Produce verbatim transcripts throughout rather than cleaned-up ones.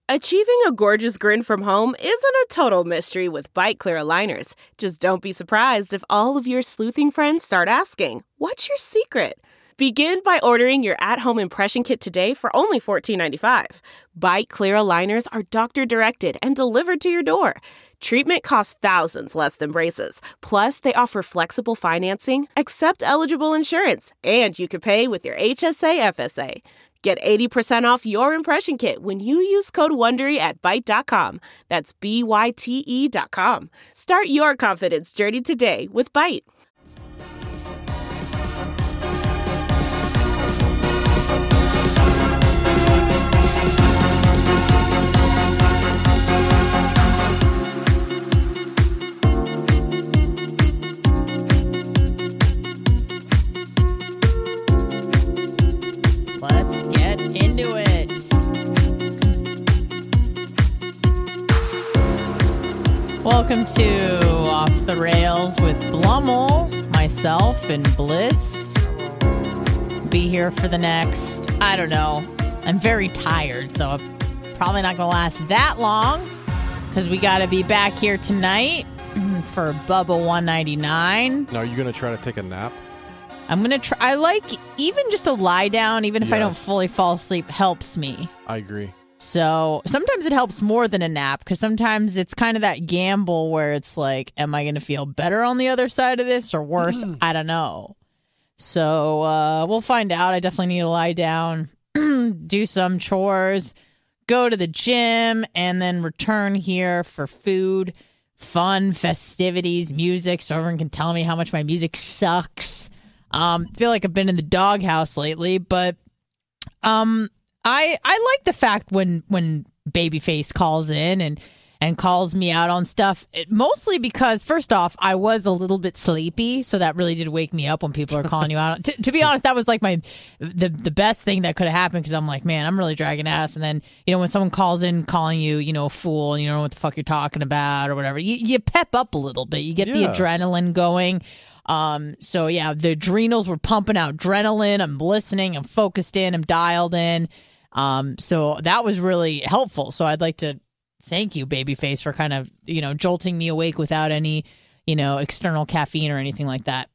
Achieving a gorgeous grin from home isn't a total mystery with Byte Clear aligners. Just don't be surprised if all of your sleuthing friends start asking, "What's your secret?" Begin by ordering your at-home impression kit today for only fourteen ninety-five. Byte Clear aligners are doctor-directed and delivered to your door. Treatment costs thousands less than braces. Plus, they offer flexible financing, accept eligible insurance, and you can pay with your H S A F S A. Get eighty percent off your impression kit when you use code WONDERY at byte dot com. That's B Y T E dot com. Start your confidence journey today with Byte. Let's get into it. Welcome to Off the Rails with Blummel, myself, and Blitz. Be here for the next, I don't know. I'm very tired, so I'm probably not going to last that long because we got to be back here tonight for Bubba one ninety-nine. Now, are you going to try to take a nap? I'm going to try. I like even just to lie down, even if yes. I don't fully fall asleep, helps me. I agree. So sometimes it helps more than a nap because sometimes it's kind of that gamble where it's like, am I going to feel better on the other side of this or worse? I don't know. So uh, we'll find out. I definitely need to lie down, do some chores, go to the gym, and then return here for food, fun, festivities, music, so everyone can tell me how much my music sucks. Um, feel like I've been in the doghouse lately, but um, I I like the fact when when Babyface calls in and and calls me out on stuff. It, mostly because first off, I was a little bit sleepy, so that really did wake me up when people are calling you out. T- to be honest, that was like my the the best thing that could have happened because I'm like, man, I'm really dragging ass. And then you know when someone calls in calling you, you know, a fool, and you don't know what the fuck you're talking about or whatever, you, you pep up a little bit. You get yeah. the adrenaline going. Um, so yeah, the adrenals were pumping out adrenaline. I'm listening, I'm focused in, I'm dialed in. Um, so that was really helpful. So I'd like to thank you, Babyface, for kind of, you know, jolting me awake without any, you know, external caffeine or anything like that.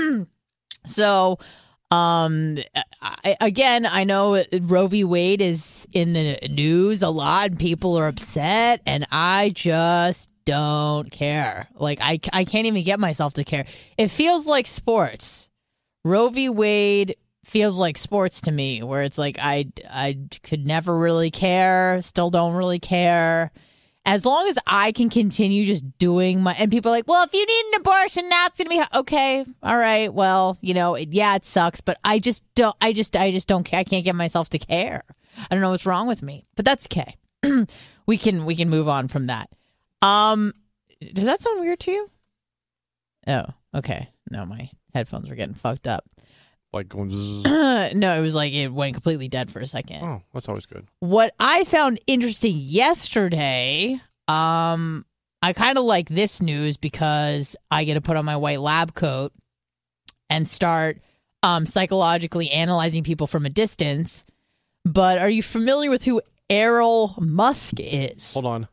So, um, I, again, I know Roe v. Wade is in the news a lot and people are upset, and I just don't care. Like, I, I can't even get myself to care. It feels like sports. Roe v. Wade feels like sports to me, where it's like I, I could never really care, still don't really care. As long as I can continue just doing my, and people are like, well, if you need an abortion, that's going to be, okay, all right, well, you know, it, yeah, it sucks, but I just don't, I just, I just don't care. I can't get myself to care. I don't know what's wrong with me, but that's okay. we can, we can move on from that. Um, does that sound weird to you? Oh, okay. No, my headphones were getting fucked up. Like going zzz. No, it was like it went completely dead for a second. Oh, that's always good. What I found interesting yesterday, um, I kind of like this news because I get to put on my white lab coat and start um, psychologically analyzing people from a distance. But are you familiar with who Errol Musk is? Hold on.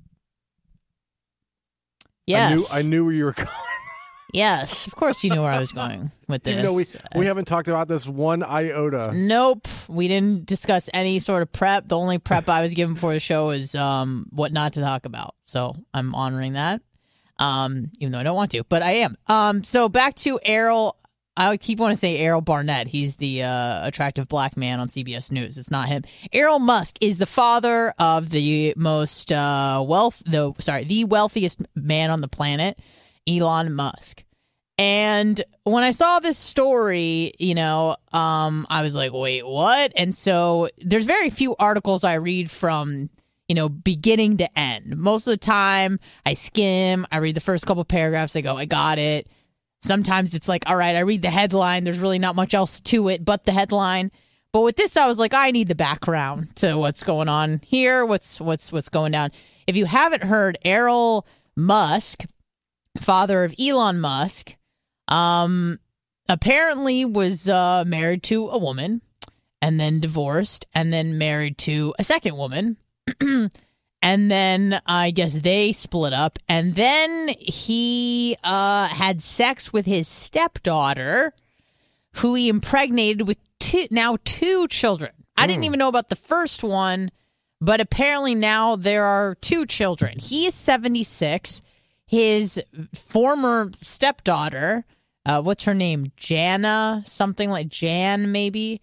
Yes. I knew, I knew where you were going. Yes, of course you knew where I was going with this. Even though we, we haven't talked about this one iota. Nope. We didn't discuss any sort of prep. The only prep I was given for the show is um, what not to talk about. So I'm honoring that, um, even though I don't want to, but I am. Um, so back to Errol. I keep wanting to say Errol Barnett. He's the uh, attractive black man on C B S News. It's not him. Errol Musk is the father of the most uh, wealth, the sorry, the wealthiest man on the planet, Elon Musk. And when I saw this story, you know, um, I was like, wait, what? And so there's very few articles I read from, you know, beginning to end. Most of the time I skim, I read the first couple paragraphs, I go, I got it. Sometimes it's like, all right, I read the headline. There's really not much else to it but the headline. But with this, I was like, I need the background to what's going on here, what's what's what's going down. If you haven't heard, Errol Musk, father of Elon Musk, Um, apparently was uh, married to a woman and then divorced and then married to a second woman And then I guess they split up. And then he uh, had sex with his stepdaughter, who he impregnated with two, now two children. I didn't even know about the first one, but apparently now there are two children. He is seventy-six. His former stepdaughter, uh, what's her name? Jana, something like Jan, maybe.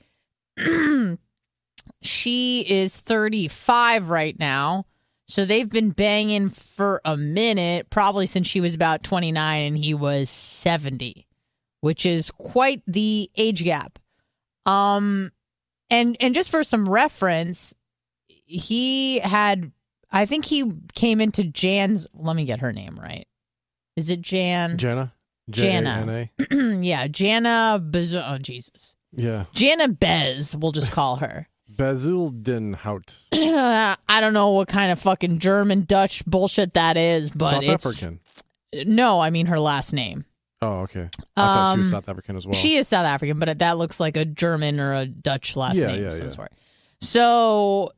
She is thirty-five right now. So they've been banging for a minute, probably since she was about twenty-nine and he was seventy, which is quite the age gap. Um, and and just for some reference, he had, I think he came into Jan's, let me get her name right. Is it Jan? Jana? J A N A? Jana. Yeah, Jana Bez. Oh, Jesus. Yeah. Jana Bez, we'll just call her. Bezuidenhout. I don't know what kind of fucking German, Dutch bullshit that is, but South it's... African. No, I mean her last name. Oh, okay. I thought she was Um, South African as well. She is South African, but that looks like a German or a Dutch last Yeah, name. yeah, of some yeah. sort. So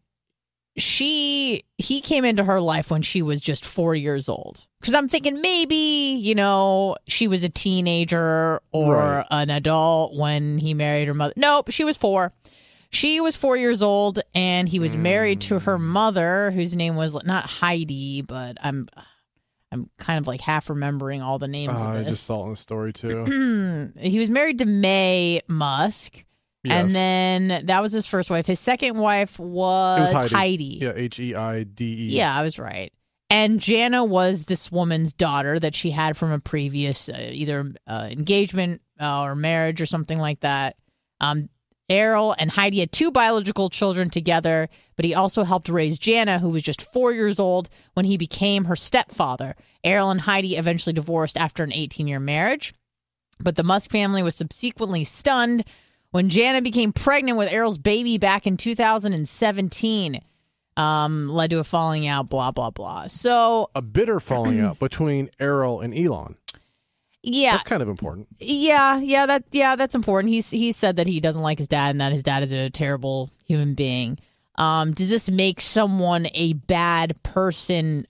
she, he came into her life when she was just four years old. Because I'm thinking maybe, you know, she was a teenager or Right. an adult when he married her mother. Nope, she was four. She was four years old, and he was married to her mother, whose name was not Heidi, but I'm, I'm kind of like half remembering all the names Uh, of I this. just saw it in the story too. He was married to Mae Musk, Yes. and then that was his first wife. His second wife was, It was Heidi. Heidi. Yeah, H E I D E. Yeah, I was right. And Jana was this woman's daughter that she had from a previous uh, either uh, engagement uh, or marriage or something like that. Um, Errol and Heidi had two biological children together, but he also helped raise Jana, who was just four years old when he became her stepfather. Errol and Heidi eventually divorced after an eighteen-year marriage, but the Musk family was subsequently stunned when Jana became pregnant with Errol's baby back in two thousand seventeen. Um, led to a falling out, blah, blah, blah. So, A bitter falling out between Errol and Elon. yeah. That's kind of important. Yeah, yeah, that yeah, that's important. He's he said that he doesn't like his dad and that his dad is a terrible human being. Um, does this make someone a bad person?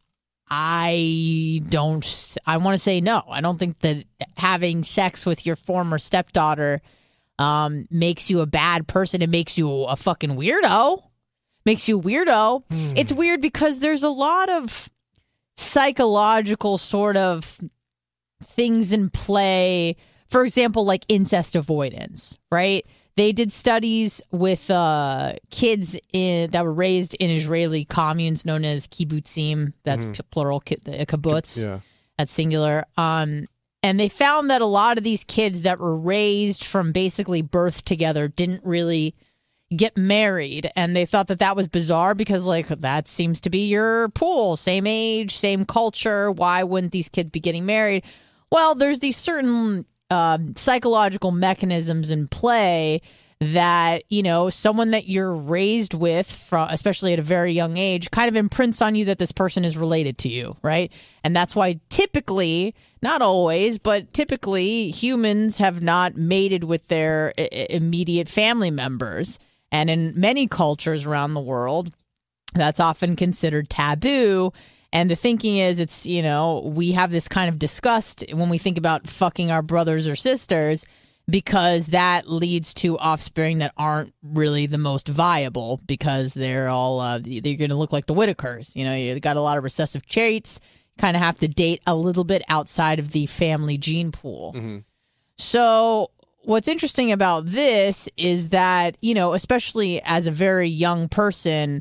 I don't. I want to say no. I don't think that having sex with your former stepdaughter um, makes you a bad person. It makes you a fucking weirdo. Makes you a weirdo. It's weird because there's a lot of psychological sort of things in play. For example, like incest avoidance, right? They did studies with uh, kids in, that were raised in Israeli communes known as kibbutzim. That's p- plural, ki- a kibbutz. Yeah. That's singular. Um, and they found that a lot of these kids that were raised from basically birth together didn't really get married. And they thought that that was bizarre because, like, that seems to be your pool. Same age, same culture. Why wouldn't these kids be getting married? Well, there's these certain um, psychological mechanisms in play that, you know, someone that you're raised with, from, especially at a very young age, kind of imprints on you that this person is related to you, right? And that's why typically, not always, but typically humans have not mated with their I- immediate family members. And in many cultures around the world, that's often considered taboo. And the thinking is, it's, you know, we have this kind of disgust when we think about fucking our brothers or sisters because that leads to offspring that aren't really the most viable because they're all, uh, they're going to look like the Whitakers. You know, you got a lot of recessive traits, kind of have to date a little bit outside of the family gene pool. Mm-hmm. So what's interesting about this is that, you know, especially as a very young person,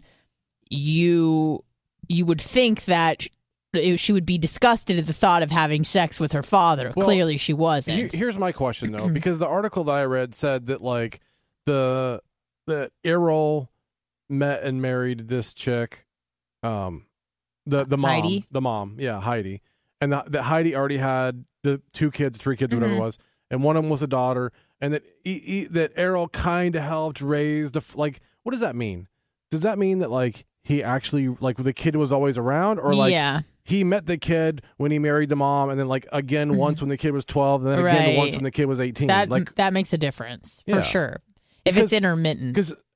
you you would think that she would be disgusted at the thought of having sex with her father. Well, Clearly she wasn't. Here- Here's my question though, because the article that I read said that like the that Errol met and married this chick, um, the the mom, Heidi? the mom, yeah, Heidi, and that, that Heidi already had the two kids, three kids, whatever Mhm. it was, and one of them was a daughter, and that he, he, that Errol kind of helped raise the f- like. What does that mean? Does that mean that like he actually like the kid was always around, or like yeah. he met the kid when he married the mom, and then like again once when the kid was twelve, and then again Right. once when the kid was eighteen? That like that makes a difference Yeah. for sure. If Because- it's intermittent. because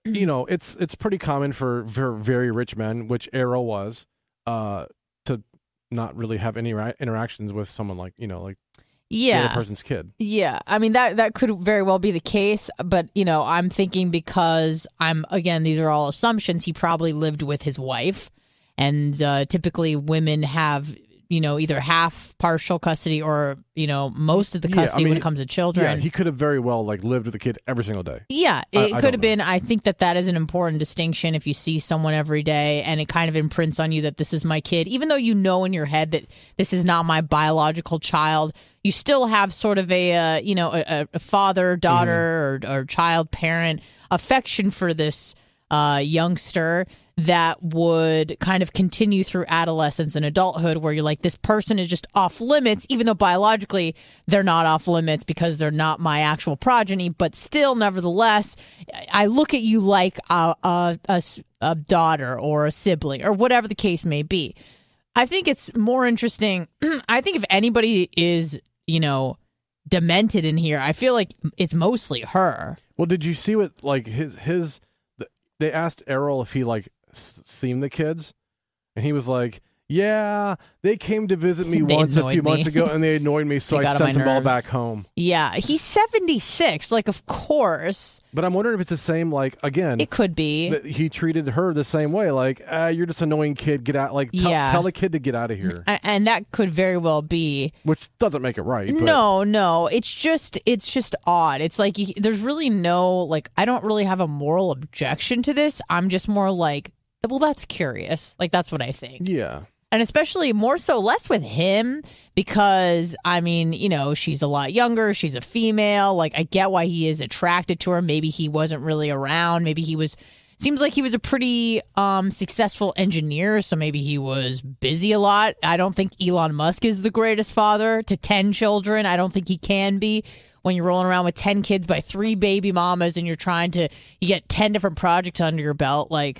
you know, it's it's pretty common for, for very rich men, which Errol was, uh, to not really have any ra- interactions with someone like, you know, like yeah. the other person's kid. Yeah. I mean, that, that could very well be the case. But, you know, I'm thinking because I'm, again, these are all assumptions. He probably lived with his wife. And uh, typically women have, you know, either half partial custody or, you know, most of the custody yeah, I mean, when it comes to children. Yeah, he could have very well like lived with the kid every single day. Yeah, it I, I could have know. been. I think that that is an important distinction if you see someone every day and it kind of imprints on you that this is my kid. Even though you know in your head that this is not my biological child, you still have sort of a, uh, you know, a, a father, daughter, mm-hmm. or, or child parent affection for this uh, youngster that would kind of continue through adolescence and adulthood where you're like, this person is just off limits, even though biologically they're not off limits because they're not my actual progeny. But still, nevertheless, I look at you like a, a, a, a daughter or a sibling or whatever the case may be. I think it's more interesting. I think if anybody is, you know, demented in here, I feel like it's mostly her. Well, did you see what, like, his, his, they asked Errol if he, like, seen the kids, and he was like, yeah, they came to visit me They once a annoyed few me. months ago and they annoyed me, so They got I on my sent them all nerves. back home. Yeah, he's seventy-six. Like, of course, But I'm wondering if it's the same, like, again, it could be. that he treated her the same way, like, uh, you're just an annoying kid, get out, like, tell, Yeah. tell the kid to get out of here, A- and that could very well be. which doesn't make it right. But No, no, it's just it's just odd. It's like you, there's really no, like, I don't really have a moral objection to this. I'm just more like, well, that's curious. Like, that's what I think. Yeah. And especially more so less with him because, I mean, you know, she's a lot younger. She's a female. Like, I get why he is attracted to her. Maybe he wasn't really around. Maybe he was, seems like he was a pretty um, successful engineer. So maybe he was busy a lot. I don't think Elon Musk is the greatest father to ten children. I don't think he can be. When you're rolling around with ten kids by three baby mamas and you're trying to, you get ten different projects under your belt. Like,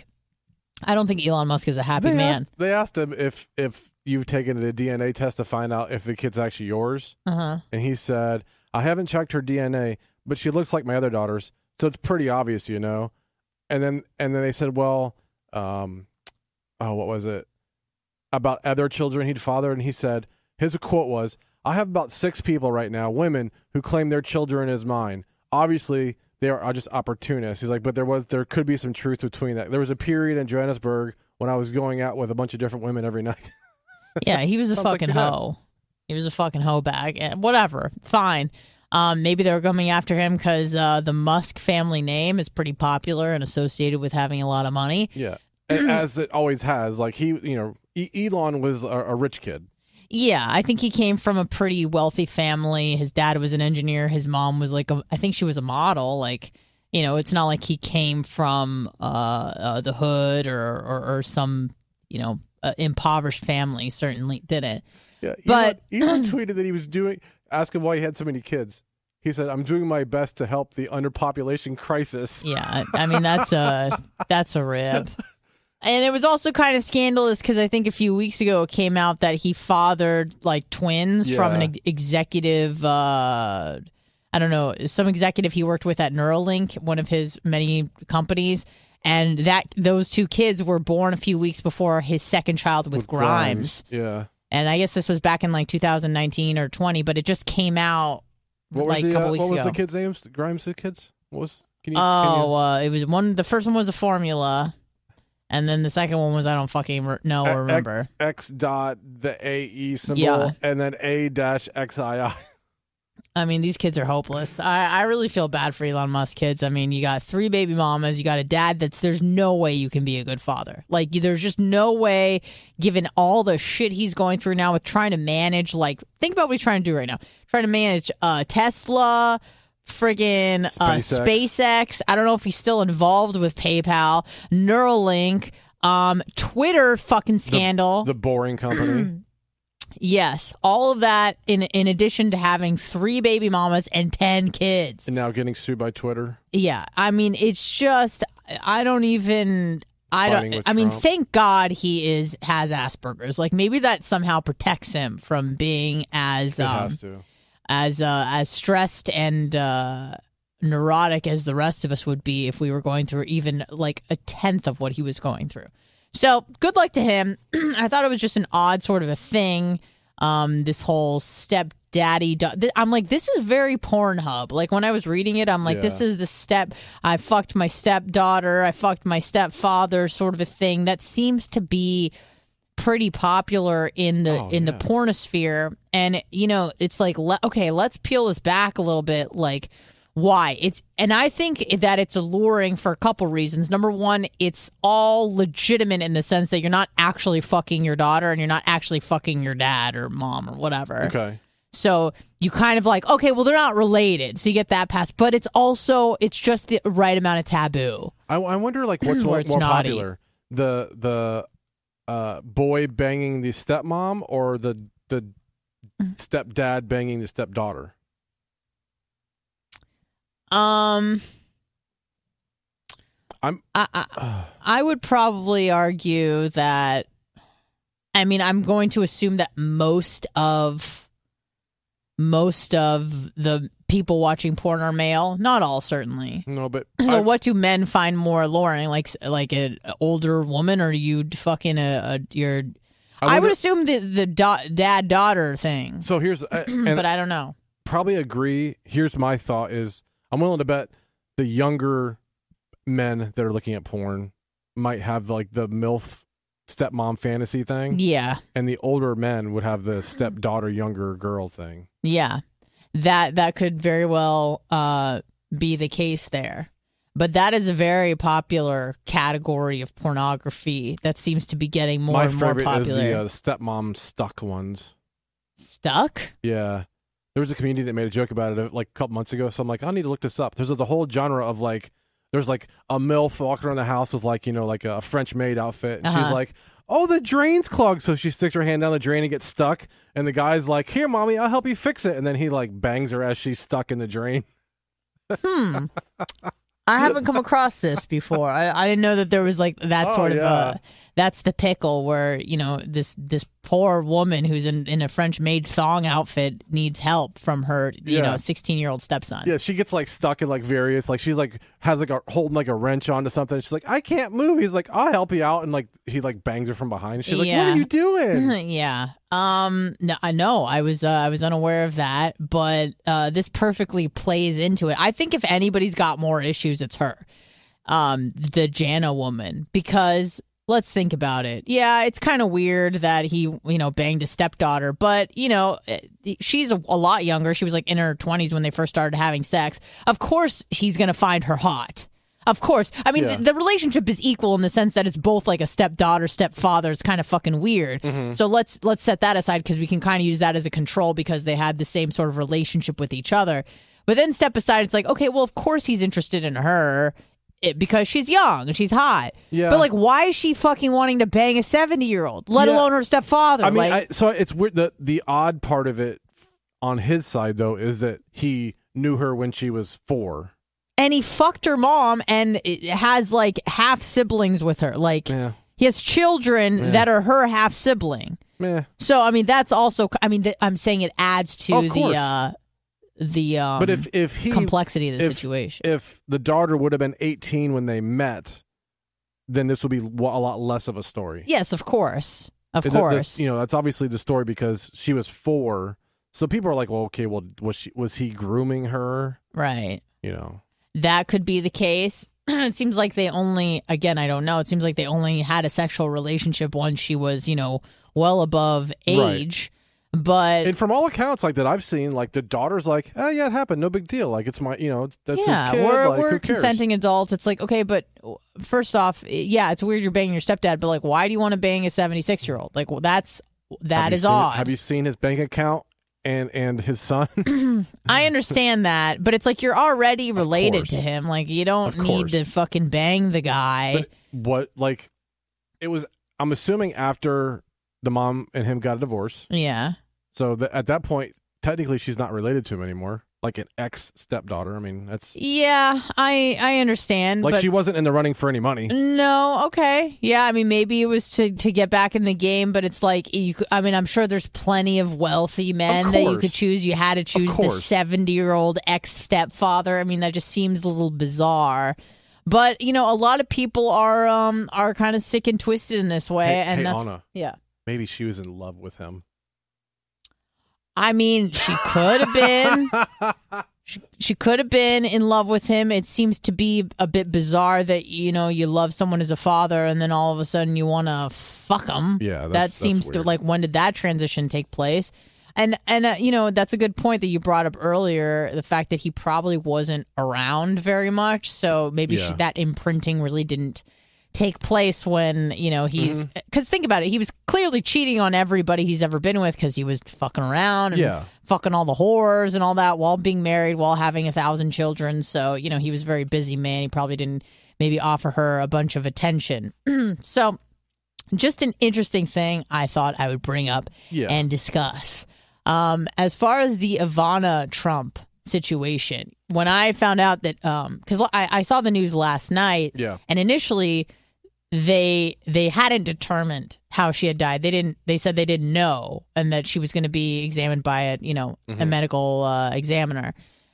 I don't think Elon Musk is a happy They man. asked, they asked him if if you've taken a D N A test to find out if the kid's actually yours, Uh-huh. and he said, I haven't checked her D N A, but she looks like my other daughters, so it's pretty obvious, you know. And then and then they said, well, um, oh, what was it about other children he'd fathered? And he said, his quote was, I have about six people right now, women, who claim their children as mine. Obviously, they are just opportunists. He's like, but there was there could be some truth between that. There was a period in Johannesburg when I was going out with a bunch of different women every night. Yeah, he was a Sounds like fucking your dad. hoe. He was a fucking hoe bag. And whatever. Fine. Um, maybe they were coming after him because uh, the Musk family name is pretty popular and associated with having a lot of money. Yeah, and as it always has. Like he, you know, e- Elon was a, a rich kid. Yeah, I think he came from a pretty wealthy family. His dad was an engineer. His mom was like, a, I think she was a model. Like, you know, it's not like he came from uh, uh, the hood or, or, or some, you know, uh, impoverished family. Certainly didn't. Yeah, But- Elon, Elon tweeted that he was doing. Ask him why he had so many kids. He said, "I'm doing my best to help the underpopulation crisis." Yeah, I mean that's a that's a rib. And it was also kind of scandalous because I think a few weeks ago it came out that he fathered like twins from an Yeah. ex- executive. Uh, I don't know, some executive he worked with at Neuralink, one of his many companies, and that those two kids were born a few weeks before his second child with, With Grimes. Yeah. And I guess this was back in like two thousand nineteen or twenty, but it just came out What like was a the couple uh, weeks what was ago. the kids' names? Grimes' the kids. What was? Can you? Oh, uh, it was one. The first one was a formula, and then the second one was I don't fucking re- know can or you, remember. X, X dot the A E symbol Yeah. and then A dash X I I. I mean, these kids are hopeless. I, I really feel bad for Elon Musk kids. I mean, you got three baby mamas. You got a dad that's. There's no way you can be a good father. Like, there's just no way, given all the shit he's going through now with trying to manage. Like, think about what he's trying to do right now. Trying to manage uh, Tesla. Friggin' uh, SpaceX. SpaceX. I don't know if he's still involved with PayPal, Neuralink, um, Twitter fucking scandal. The boring company. Yes, all of that in in addition to having three baby mamas and ten kids. And now getting sued by Twitter. Yeah, I mean, it's just I don't even I Fighting don't with I mean, Trump. thank God he is has Asperger's. Like maybe that somehow protects him from being as It um, has to. as uh, as stressed and uh, neurotic as the rest of us would be if we were going through even like a tenth of what he was going through. So good luck to him. I thought it was just an odd sort of a thing. Um, this whole stepdaddy. Do- I'm like, this is very Pornhub. Like when I was reading it, I'm like, Yeah. this is the step. I fucked my stepdaughter. I fucked my stepfather. Sort of a thing that seems to be pretty popular in the Oh, in yeah. the pornosphere. And you know, it's like, le- okay, let's peel this back a little bit. Like. Why? It's and I think that it's alluring for a couple reasons. Number one, it's all legitimate in the sense that you're not actually fucking your daughter and you're not actually fucking your dad or mom or whatever. Okay. So you kind of like, okay, well, they're not related. So you get that pass. But it's also, it's just the right amount of taboo. I, I wonder, like, what's Where more, it's more naughty. popular, the the uh, boy banging the stepmom or the the stepdad banging the stepdaughter? Um, I'm. I, I, I would probably argue that, I mean, I'm going to assume that most of most of the people watching porn are male. Not all, certainly. No, but So I- what do men find more alluring? Like like an older woman, or you fucking a, a your? I, wonder- would assume the the da- dad daughter thing, So here's, uh, and but I don't know. probably agree. Here's my thought: is I'm willing to bet the younger men that are looking at porn might have like the MILF stepmom fantasy thing, Yeah, and the older men would have the stepdaughter younger girl thing. yeah, that that could very well uh, be the case there. But that is a very popular category of pornography that seems to be getting more My and more favorite popular. is the uh, stepmom stuck ones. Stuck? Yeah. There was a community that made a joke about it uh, like a couple months ago, so I'm like, I need to look this up. There's a whole genre of like, there's like a MILF walking around the house with like, you know, like a French maid outfit. And she's Uh-huh. like, oh, the drain's clogged. So she sticks her hand down the drain and gets stuck. And the guy's like, here, mommy, I'll help you fix it. And then he like bangs her as she's stuck in the drain. Hmm. I haven't come across this before. I, I didn't know that there was like that Oh, sort of yeah. a that's the pickle where, you know, this this poor woman who's in, in a French maid thong outfit needs help from her, you Yeah. know, sixteen year old stepson. Yeah, she gets like stuck in like various, like she's like has like a holding like a wrench onto something. She's like, I can't move. He's like, I'll help you out. And like he like bangs her from behind. She's like, what Yeah. are you doing? Yeah. Um. No, I know. I was. Uh, I was unaware of that, but uh, this perfectly plays into it. I think if anybody's got more issues, it's her, um, the Jana woman, because let's think about it. Yeah, it's kind of weird that he, you know, banged a stepdaughter, but you know, she's a, a lot younger. She was like in her twenties when they first started having sex. Of course, he's gonna find her hot. Of course. I mean, Yeah. the, the relationship is equal in the sense that it's both like a stepdaughter, stepfather. It's kind of fucking weird. Mm-hmm. So let's let's set that aside because we can kind of use that as a control because they had the same sort of relationship with each other. But then step aside, it's like, okay, well, of course he's interested in her it, because she's young and she's hot. Yeah. But like, why is she fucking wanting to bang a seventy-year-old, let Yeah. alone her stepfather? I mean, like, I, so it's weird. The, the odd part of it on his side, though, is that he knew her when she was four. and he fucked her mom and it has like half siblings with her. Like, Yeah. he has children Yeah. that are her half sibling. Meh. So I mean, that's also. I mean, th- I'm saying it adds to Of the course. uh, the um, But if, if he. complexity of the if, situation. If the daughter would have been eighteen when they met, then this would be wa- a lot less of a story. Yes, of course, of And that- course. that's- you know, that's obviously the story because she was four. So people are like, well, okay, well, was she was he grooming her? Right. You know. That could be the case. It seems like they only, again, I don't know. It seems like they only had a sexual relationship once she was, you know, well above age. But And from all accounts, like that I've seen, like the daughter's like, oh yeah, it happened, no big deal. Like it's my, you know, it's, that's yeah, his kid. we're like, we're who cares? consenting adults. It's like, okay, but first off, yeah, it's weird you're banging your stepdad, but like, why do you want to bang a seventy-six year old? Like, well, that's that Have you is seen it? odd. Have you seen his bank account and and his son? I understand that, but it's like you're already related course. to him. Like, you don't Of need course. to fucking bang the guy. But what like it was? I'm assuming after the mom and him got a divorce. Yeah. So th- at that point, technically, she's not related to him anymore. like an ex stepdaughter. I mean, that's Yeah, I I understand. like but she wasn't in the running for any money. No, okay. Yeah, I mean, maybe it was to, to get back in the game, but it's like, you could, I mean, I'm sure there's plenty of wealthy men Of that you course. could choose. You had to choose the course. seventy-year-old ex-stepfather. I mean, that just seems a little bizarre. But, you know, a lot of people are um are kind of sick and twisted in this way. Hey, and hey, that's, Anna, yeah. maybe she was in love with him. I mean, she could have been. She, she could have been in love with him. It seems to be a bit bizarre that, you know, you love someone as a father and then all of a sudden you want to fuck them. Yeah, that's- that that's seems to, weird. like, when did that transition take place? And, and uh, you know, that's a good point that you brought up earlier, the fact that he probably wasn't around very much. So maybe Yeah. she, that imprinting really didn't take place when, you know, he's, Mm-hmm. because think about it, he was clearly cheating on everybody he's ever been with because he was fucking around and Yeah. fucking all the whores and all that while being married, while having a thousand children. So, you know, he was a very busy man. He probably didn't maybe offer her a bunch of attention. So just an interesting thing I thought I would bring up Yeah. and discuss. Um, as far as the Ivana Trump situation, when I found out that, um, because I, I saw the news last night, Yeah. and initially they they hadn't determined how she had died. They didn't. They said they didn't know, and that she was going to be examined by a you know a medical uh, examiner.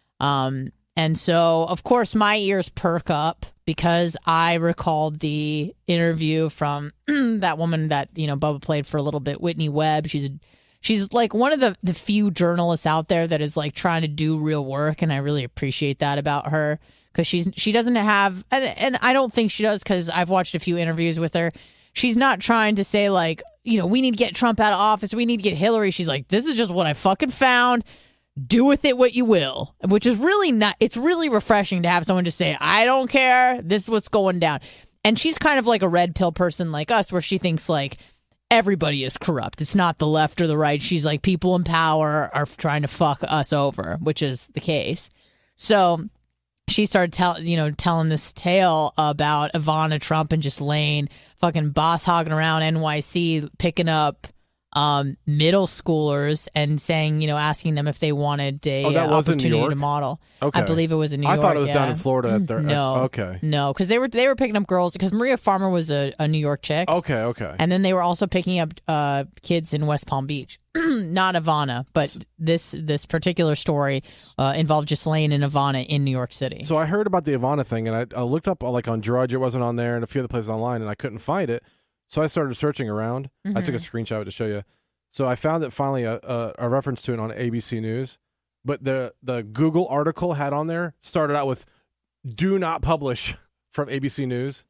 Um, and so of course my ears perk up because I recalled the interview from that woman that you know Bubba played for a little bit, Whitney Webb. She's a, she's like one of the the few journalists out there that is like trying to do real work, and I really appreciate that about her. Because she's she doesn't have, and, and I don't think she does, because I've watched a few interviews with her. She's not trying to say like, you know, we need to get Trump out of office, we need to get Hillary. She's like, this is just what I fucking found. Do with it what you will, which is really not. It's really refreshing to have someone just say, I don't care. This is what's going down. And she's kind of like a red pill person like us, where she thinks like everybody is corrupt. It's not the left or the right. She's like, people in power are trying to fuck us over, which is the case. So she started telling, you know, telling this tale about Ivana Trump and just laying fucking boss hogging around N Y C, picking up um, middle schoolers and saying, you know, asking them if they wanted a Oh, that uh, was in New opportunity York? to model. Okay. I believe it was in New I York. thought it was yeah. down in Florida. At their, No, okay. no, because they were they were picking up girls because Maria Farmer was a, a New York chick. Okay. Okay. And then they were also picking up uh, kids in West Palm Beach. Not Ivana, but this this particular story uh, involved Ghislaine and Ivana in New York City. So I heard about the Ivana thing, and I, I looked up like on Drudge, it wasn't on there, and a few other places online, and I couldn't find it. So I started searching around. Mm-hmm. I took a screenshot of it to show you. So I found it finally a, a, a reference to it on A B C News, but the the Google article had on there started out with "Do not publish" from A B C News.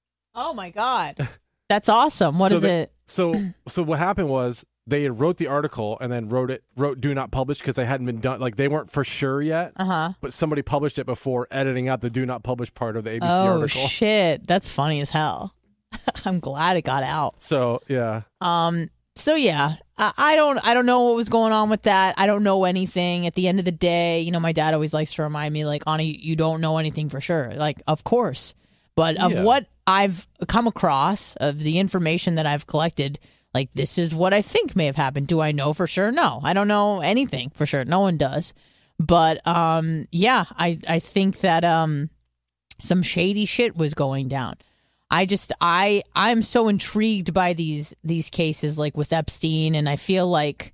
Oh my God, that's awesome! What so is they, it? So so what happened was they wrote the article and then wrote it wrote "Do not publish" because they hadn't been done, like they weren't for sure yet. Uh huh. But somebody published it before editing out the "Do not publish" part of the A B C Oh article. shit, that's funny as hell. I'm glad it got out. So yeah. Um. So yeah, I, I don't. I don't know what was going on with that. I don't know anything. At the end of the day, you know, my dad always likes to remind me, like, Anna, you don't know anything for sure. Like, of course, but of Yeah. what I've come across, of the information that I've collected, like, this is what I think may have happened. Do I know for sure? No, I don't know anything for sure. No one does. But um, yeah, I I think that um, some shady shit was going down. I just I I'm so intrigued by these these cases, like with Epstein, and I feel like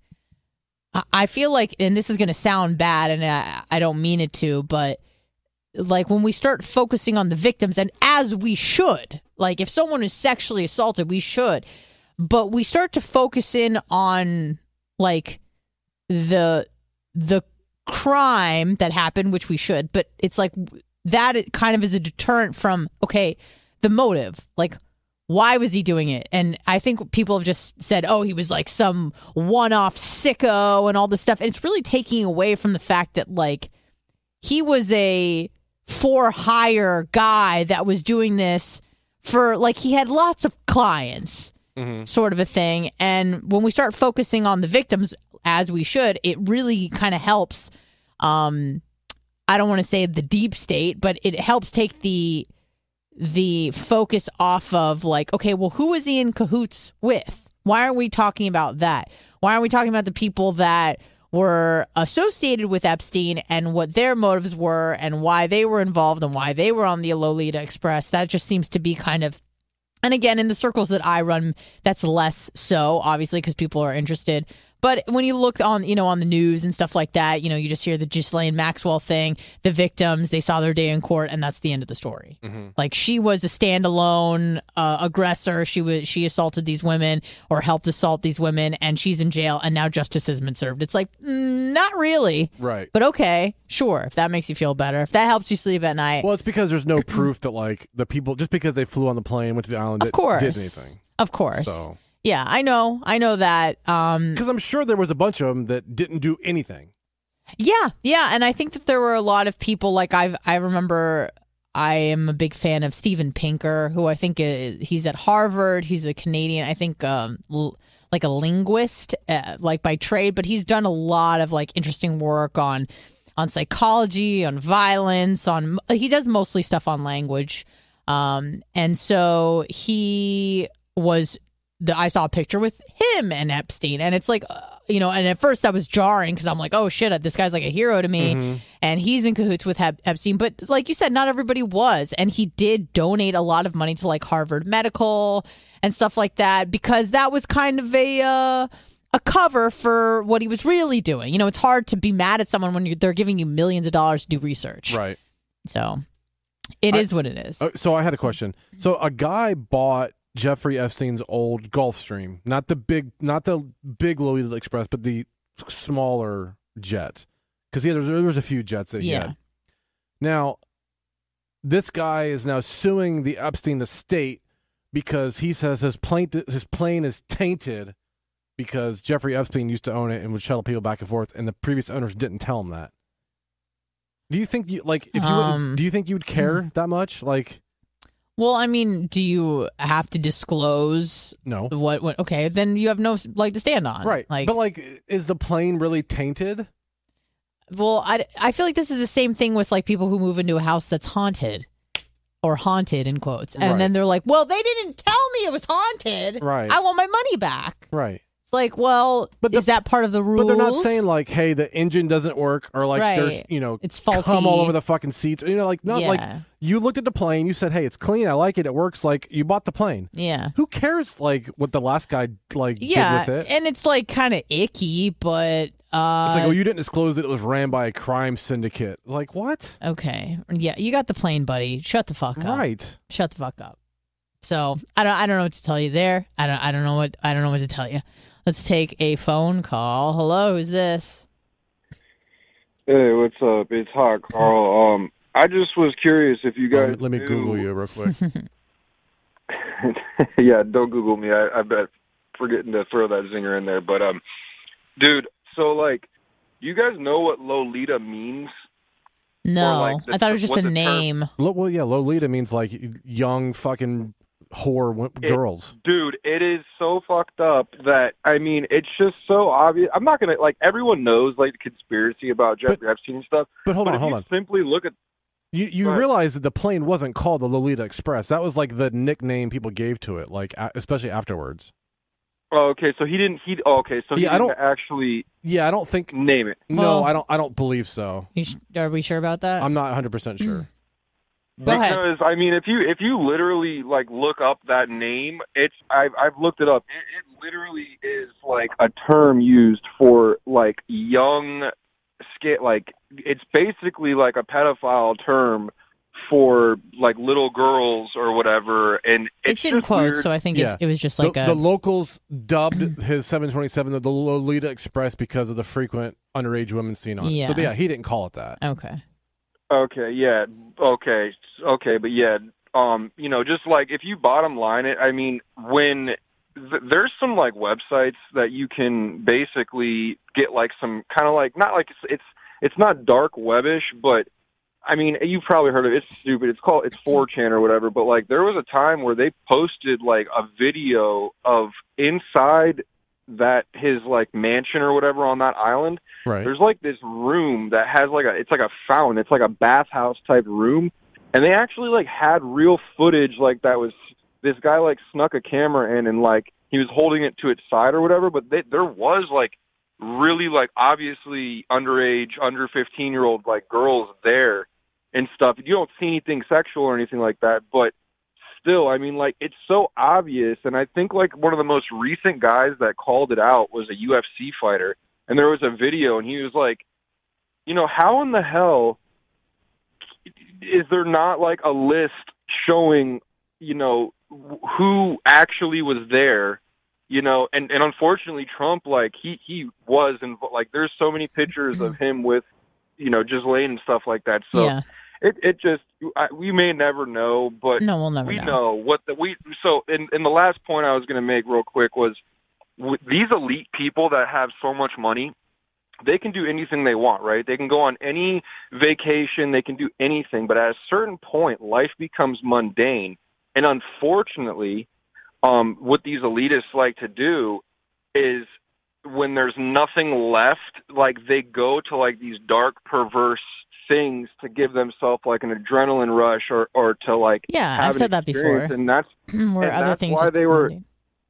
I feel like, and this is going to sound bad, and I, I don't mean it to, but like when we start focusing on the victims, and as we should, like if someone is sexually assaulted, we should, but we start to focus in on like the the crime that happened, which we should, but it's like that it kind of is a deterrent from, okay, the motive, like why was he doing it? And I think people have just said, oh, he was like some one-off sicko and all this stuff, and it's really taking away from the fact that like he was a for hire guy that was doing this for, like, he had lots of clients, mm-hmm. sort of a thing. And when we start focusing on the victims, as we should, it really kind of helps. Um, I don't want to say the deep state, but it helps take the the focus off of like, okay, well, who is he in cahoots with? Why aren't we talking about that? Why aren't we talking about the people that were associated with Epstein and what their motives were and why they were involved and why they were on the Lolita Express. That just seems to be kind of, and again, in the circles that I run, that's less so, obviously, because people are interested. But when you look on, you know, on the news and stuff like that, you know, you just hear the Ghislaine Maxwell thing, the victims, they saw their day in court, and that's the end of the story. Mm-hmm. Like, she was a standalone uh, aggressor. She was she assaulted these women or helped assault these women, and she's in jail, and now justice has been served. It's like, mm, not really. Right. But okay, sure, if that makes you feel better. If that helps you sleep at night. Well, it's because there's no proof that, like, the people, just because they flew on the plane, went to the island, of course. did anything. Of course. So... Yeah, I know. I know that. Um, because I'm sure there was a bunch of them that didn't do anything. Yeah, yeah, and I think that there were a lot of people. Like I, I remember, I am a big fan of Steven Pinker, who I think is, he's at Harvard. He's a Canadian, I think, um, l- like a linguist, uh, like by trade, but he's done a lot of like interesting work on on psychology, on violence, on he does mostly stuff on language, um, and so he was. The, I saw a picture with him and Epstein, and it's like, uh, you know, and at first that was jarring because I'm like, oh shit, this guy's like a hero to me, mm-hmm. and he's in cahoots with Ep- Epstein. But like you said, not everybody was, and he did donate a lot of money to like Harvard Medical and stuff like that because that was kind of a uh, a cover for what he was really doing. You know, it's hard to be mad at someone when you're, they're giving you millions of dollars to do research, right? So it I, is what it is. Uh, so I had a question. So a guy bought Jeffrey Epstein's old Gulfstream, not the big, not the big Lolita Express, but the smaller jet, because yeah, there was, there was a few jets that he yeah. had. Now, this guy is now suing the Epstein estate because he says his plane, his plane is tainted because Jeffrey Epstein used to own it and would shuttle people back and forth, and the previous owners didn't tell him that. Do you think you like if you um, do you think you would care that much, like? Well, I mean, do you have to disclose? No. What? What? Okay, then you have no leg to stand on, right? Like, but like, is the plane really tainted? Well, I, I feel like this is the same thing with like people who move into a house that's haunted, or haunted in quotes, and right. then they're like, "Well, they didn't tell me it was haunted. Right? I want my money back." Right. Like, well, but the, is that part of the rules? But they're not saying like, "Hey, the engine doesn't work," or like, right. "There's, you know, it's faulty, cum all over the fucking seats." You know, like, not yeah. like you looked at the plane, you said, "Hey, it's clean. I like it. It works." Like, you bought the plane. Yeah. Who cares? Like, what the last guy like yeah, did with it? And it's like kind of icky, but uh, it's like, oh, you didn't disclose that it was ran by a crime syndicate. Like, what? Okay, yeah, you got the plane, buddy. Shut the fuck up. Right. Shut the fuck up. So I don't, I don't know what to tell you there. I don't, I don't know what, I don't know what to tell you. Let's take a phone call. Hello, who's this? Hey, what's up? It's Hot Carl. Um, I just was curious if you guys. Let, let me knew... Google you real quick. Yeah, don't Google me. I, I bet forgetting to throw that zinger in there. But um, dude, so like, you guys know what Lolita means? No, like the, I thought it was just a name. Lo- well, yeah, Lolita means like young fucking whore w- girls. It, dude, it is so fucked up that, I mean, it's just so obvious. I'm not going to, like, everyone knows, like, the conspiracy about Jeffrey but, Epstein and stuff. But hold but on, if hold you on. simply look at... You you realize that the plane wasn't called the Lolita Express. That was, like, the nickname people gave to it, like, a- especially afterwards. Oh, okay, so he didn't, he, oh, okay, so he yeah, didn't I don't, actually... Yeah, I don't think... Name it. No, well, I don't I don't believe so. You sh- are we sure about that? I'm not one hundred percent sure. Go because ahead. I mean, if you if you literally like look up that name, it's I've I've looked it up. It, it literally is like a term used for like young, sca- like it's basically like a pedophile term for like little girls or whatever. And it's, it's in just quotes, weird. so I think yeah. it's, it was just like the, a the locals dubbed his seven twenty-seven the Lolita Express because of the frequent underage women seen on it. Yeah. So yeah, he didn't call it that. Okay. Okay, yeah, okay, okay, but yeah, um, you know, just like if you bottom line it, I mean, when th- there's some like websites that you can basically get like some kind of like not like it's it's it's not dark webish, but I mean, you've probably heard of it. It's stupid. It's called it's four chan or whatever. But like, there was a time where they posted like a video of inside that his like mansion or whatever on that island. Right. There's like this room that has like a it's like a fountain. It's like a bathhouse type room, and they actually like had real footage like that was this guy like snuck a camera in and like he was holding it to its side or whatever. But they, there was like really like obviously underage, under fifteen year old like girls there and stuff. You don't see anything sexual or anything like that, but still, I mean, like, it's so obvious. And I think like one of the most recent guys that called it out was a U F C fighter, and there was a video, and he was like, you know, how in the hell is there not like a list showing, you know, who actually was there? You know, and, and unfortunately Trump, like, he, he was, in, like, there's so many pictures of him with, you know, Ghislaine and stuff like that. So yeah. it, it just, I, we may never know, but no, we'll never we know. know what the, we, so, in, in the last point I was going to make real quick was, with these elite people that have so much money, they can do anything they want, right? They can go on any vacation, they can do anything, but at a certain point, life becomes mundane. And unfortunately, um, what these elitists like to do is when there's nothing left, like they go to like these dark, perverse things to give themselves like an adrenaline rush or, or to like yeah, have I've said that before. And that's, where and other that's things why they were. Mundane.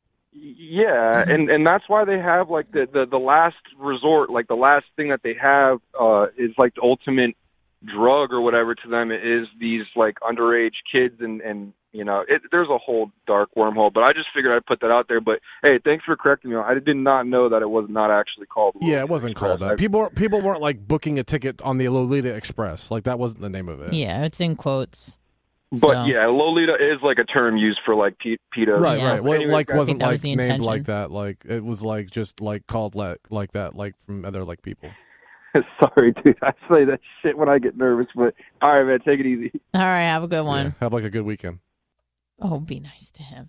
Yeah, Mm-hmm. and, and that's why they have like the, the, the last resort, like the last thing that they have uh, is like the ultimate drug or whatever to them is these like underage kids and, and you know, it, there's a whole dark wormhole, but I just figured I'd put that out there. But hey, thanks for correcting me. I did not know that it was not actually called. Yeah, it wasn't called that. People people weren't like booking a ticket on the Lolita Express. Like that wasn't the name of it. Yeah, it's in quotes. But so. yeah, Lolita is like a term used for like pe- pedos. Right, Yeah. right. Well, Anyway, it like guys. wasn't that like was the named intention. like that. Like it was like just like called like like that, like from other like people. Sorry, dude. I say that shit when I get nervous. But all right, man, take it easy. All right, have a good one. Yeah, have like a good weekend. Oh, be nice to him.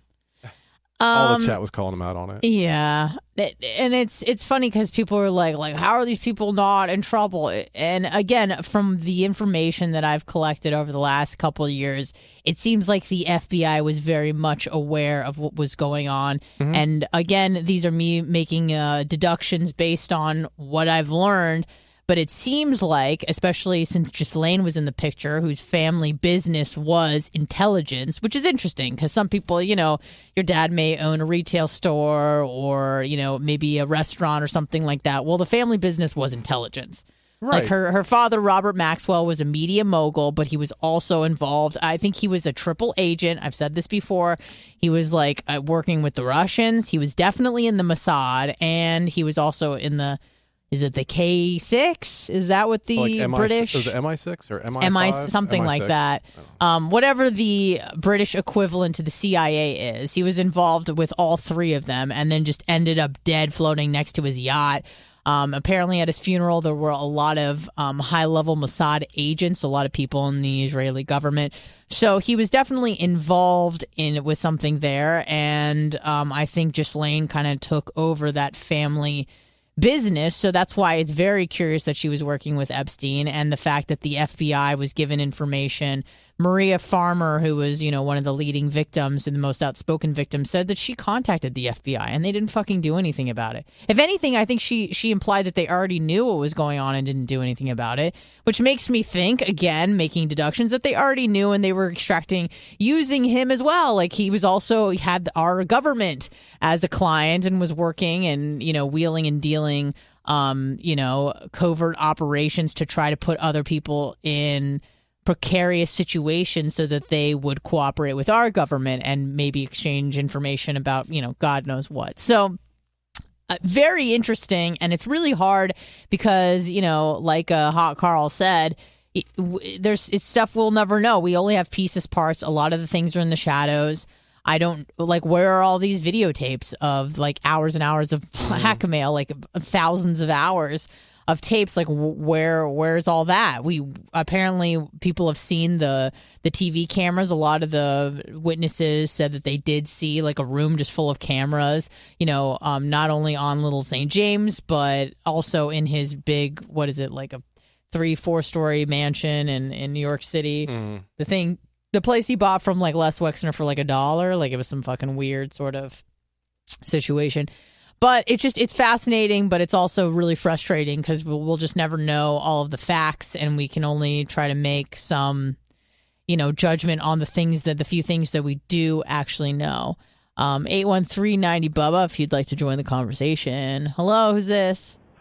All Um, the chat was calling him out on it. Yeah, It- and it's it's funny because people are like, like, how are these people not in trouble? And again, from the information that I've collected over the last couple of years, it seems like the F B I was very much aware of what was going on. Mm-hmm. And again, these are me making uh, deductions based on what I've learned. But it seems like, especially since Ghislaine was in the picture, whose family business was intelligence, which is interesting because some people, you know, your dad may own a retail store or, you know, maybe a restaurant or something like that. Well, the family business was intelligence. Right. Like her, her father, Robert Maxwell, was a media mogul, but he was also involved. I think he was a triple agent. I've said this before. He was like uh, working with the Russians. He was definitely in the Mossad, and he was also in the. Is it the K six? Is that what the Like M I, British? Was it M I six or M I five? M I something M I like six? that. Um, whatever the British equivalent to the C I A is, he was involved with all three of them, and then just ended up dead floating next to his yacht. Um, apparently, at his funeral, there were a lot of um, high-level Mossad agents, a lot of people in the Israeli government. So he was definitely involved in with something there, and um, I think Ghislaine kind of took over that family business. So that's why it's very curious that she was working with Epstein, and the fact that the F B I was given information. Maria Farmer, who was, you know, one of the leading victims and the most outspoken victim, said that she contacted the F B I and they didn't fucking do anything about it. If anything, I think she she implied that they already knew what was going on and didn't do anything about it, which makes me think, again, making deductions, that they already knew and they were extracting, using him as well. Like he was also, he had our government as a client and was working and, you know, wheeling and dealing, um, you know, covert operations to try to put other people in precarious situations so that they would cooperate with our government and maybe exchange information about, you know, God knows what. So uh, very interesting. And it's really hard because, you know, like uh, Hot Carl said, it, w- there's it's stuff we'll never know. We only have pieces, parts. A lot of the things are in the shadows. I don't like, where are all these videotapes of like hours and hours of blackmail, like thousands of hours of tapes? Like where where's all that? We apparently people have seen the the T V cameras. A lot of the witnesses said that they did see like a room just full of cameras, you know, um, not only on Little Saint James, but also in his big, what is it, like a three, four story mansion in, in New York City. Mm. The thing, the place he bought from like Les Wexner for like a dollar, like it was some fucking weird sort of situation. But it's just, it's fascinating, but it's also really frustrating because we'll, we'll just never know all of the facts, and we can only try to make some, you know, judgment on the things that, the few things that we do actually know. Um, eight one three, ninety Bubba, if you'd like to join the conversation. Hello, who's this?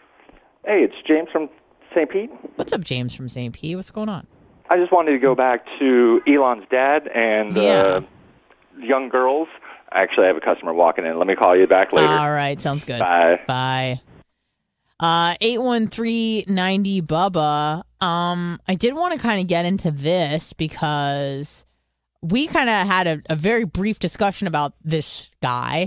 Hey, it's James from Saint Pete. What's up, James from Saint Pete? What's going on? I just wanted to go back to Elon's dad and Yeah. uh, young girls. Actually, I have a customer walking in. Let me call you back later. All right, sounds good. Bye. Bye. Uh, eight one three ninety Bubba. Um, I did want to kind of get into this because we kind of had a, a very brief discussion about this guy,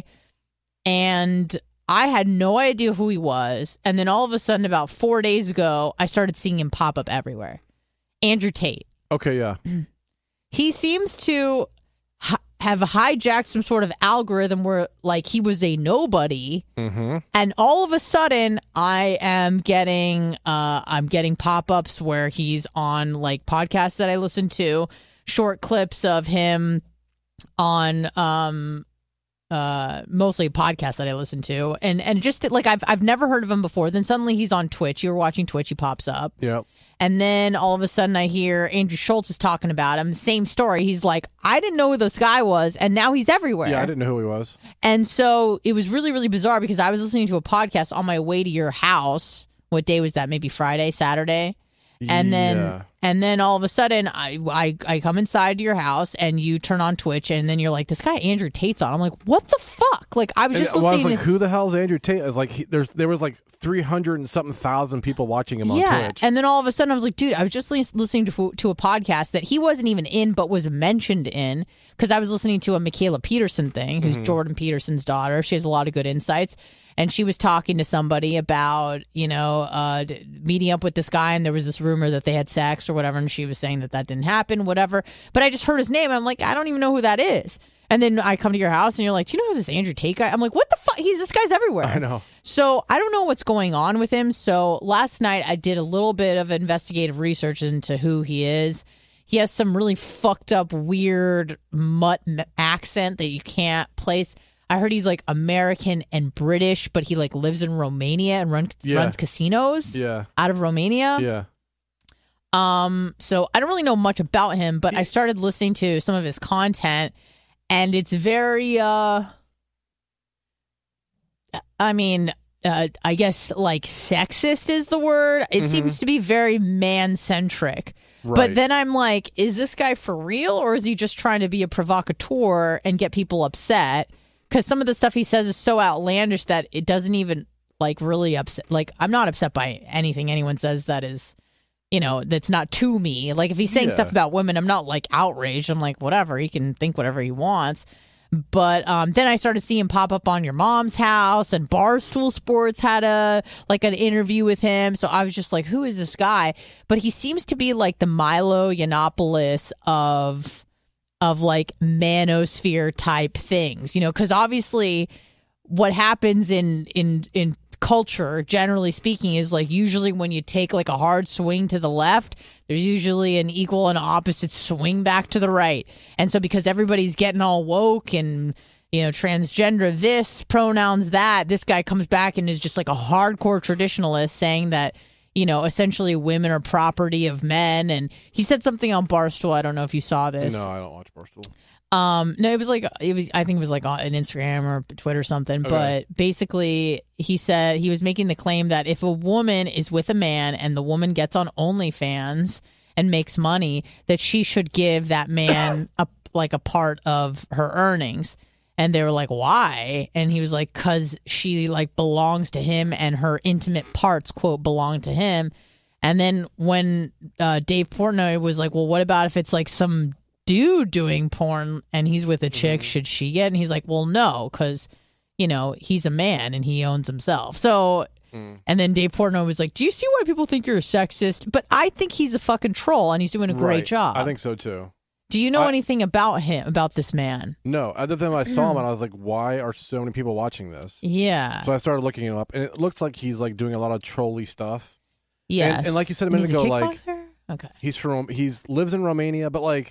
and I had no idea who he was. And then all of a sudden, about four days ago, I started seeing him pop up everywhere. Andrew Tate. Okay, yeah. He seems to ha- have hijacked some sort of algorithm where, like, he was a nobody, Mm-hmm. and all of a sudden, I am getting, uh, I'm getting pop-ups where he's on, like, podcasts that I listen to, short clips of him on, um, uh, mostly podcasts that I listen to, and and just that, like, I've I've never heard of him before. Then suddenly he's on Twitch. You're watching Twitch, he pops up. Yep. And then all of a sudden I hear Andrew Schultz is talking about him. Same story. He's like, I didn't know who this guy was, and now he's everywhere. Yeah, I didn't know who he was. And so it was really, really bizarre because I was listening to a podcast on my way to your house. What day was that? Maybe Friday, Saturday? And then Yeah. and then all of a sudden I, I I come inside to your house and you turn on Twitch and then you're like, this guy Andrew Tate's on. I'm like, what the fuck? Like I was And, just well, I was listening like, to who the hell is Andrew Tate? I was like, he, there's there was like three hundred and something thousand people watching him on yeah, Twitch. and then all of a sudden I was like, dude, I was just lis- listening to to a podcast that he wasn't even in, but was mentioned in because I was listening to a Michaela Peterson thing, who's Mhm. Jordan Peterson's daughter. She has a lot of good insights, and she was talking to somebody about you know uh, d- meeting up with this guy, and there was this rumor that they had sex or whatever, and she was saying that that didn't happen, whatever. But I just heard his name, and I'm like, I don't even know who that is. And then I come to your house, and you're like, do you know who this Andrew Tate guy? I'm like, what the fuck? He's this guy's everywhere. I know. So I don't know what's going on with him. So last night I did a little bit of investigative research into who he is. He has some really fucked up, weird mutt m- accent that you can't place. I heard he's like American and British, but he like lives in Romania and run, Yeah. runs casinos Yeah. out of Romania. Yeah. Um, so I don't really know much about him, but I started listening to some of his content, and it's very, uh, I mean, uh, I guess like sexist is the word. It Mhm. seems to be very man-centric. But Right. then I'm like, is this guy for real, or is he just trying to be a provocateur and get people upset? Because some of the stuff he says is so outlandish that it doesn't even like really upset. Like, I'm not upset by anything anyone says that is, you know, that's not to me. Like, if he's saying Yeah. stuff about women, I'm not like outraged. I'm like, whatever, he can think whatever he wants. But um, then I started seeing him pop up on your mom's house, and Barstool Sports had a like an interview with him. So I was just like, who is this guy? But he seems to be like the Milo Yiannopoulos of of like manosphere type things, you know, because obviously what happens in in in culture, generally speaking, is like usually when you take like a hard swing to the left, there's usually an equal and opposite swing back to the right. And so because everybody's getting all woke and, you know, transgender this, pronouns that, this guy comes back and is just like a hardcore traditionalist saying that, you know, essentially women are property of men. And he said something on Barstool. I don't know if you saw this. No, I don't watch Barstool. Um, no, it was like it was. I think it was like on Instagram or Twitter or something. Okay. But basically, he said he was making the claim that if a woman is with a man and the woman gets on OnlyFans and makes money, that she should give that man a like a part of her earnings. And they were like, why? And he was like, because she like belongs to him and her intimate parts, quote, belong to him. And then when uh, Dave Portnoy was like, well, what about if it's like some dude doing porn and he's with a chick, should she get? And he's like, well, no, because, you know, he's a man and he owns himself. So, Mm. and then Dave Portnoy was like, do you see why people think you're a sexist? But I think he's a fucking troll and he's doing a great Right. job. I think so too. Do you know I- anything about him, about this man? No, other than I saw him and I was like, why are so many people watching this? Yeah. So I started looking him up, and it looks like he's like doing a lot of trolly stuff. Yes. And, and like you said a And minute he's ago, like kickboxer? Okay. he's from he's lives in Romania, but like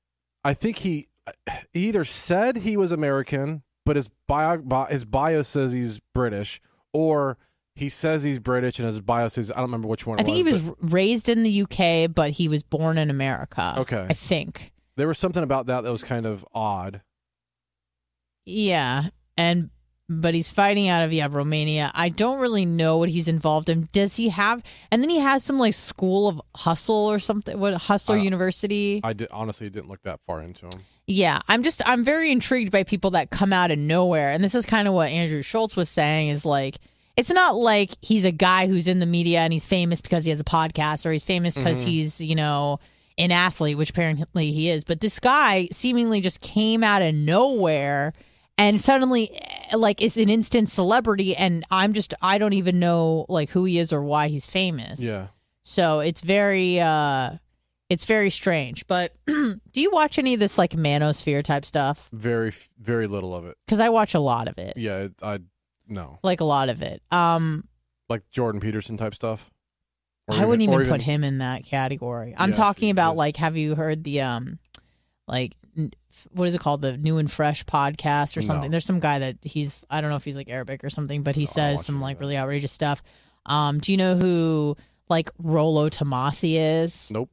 I think he, he either said he was American, but his bio, bi- his bio says he's British, or he says he's British and his bio says I don't remember which one. It I think he was but raised in the U K, but he was born in America. Okay. I think. there was something about that that was kind of odd. Yeah. And but he's fighting out of yeah Romania. I don't really know what he's involved in. Does he have? And then he has some like school of hustle or something. What Hustler uh, University? I did honestly didn't look that far into him. Yeah, I'm just I'm very intrigued by people that come out of nowhere, and this is kind of what Andrew Schultz was saying. Is like it's not like he's a guy who's in the media and he's famous because he has a podcast, or he's famous because mm-hmm. he's you know an athlete, which apparently he is. But this guy seemingly just came out of nowhere. And suddenly, like, is an instant celebrity, and I'm just, I don't even know, like, who he is or why he's famous. Yeah. So it's very, uh, it's very strange. But do you watch any of this, like, manosphere type stuff? Very, very little of it. Because I watch a lot of it. Yeah, it, I, no. Like, a lot of it. Um, Like Jordan Peterson type stuff? Or I even, wouldn't even, even put him in that category. I'm yes, talking about, yes. like, have you heard the, um, like, what is it called? The New and Fresh podcast or something. No. There's some guy that he's, I don't know if he's like Arabic or something, but he no, says some like that. really outrageous stuff. Um, do you know who like Rollo Tomasi is? Nope.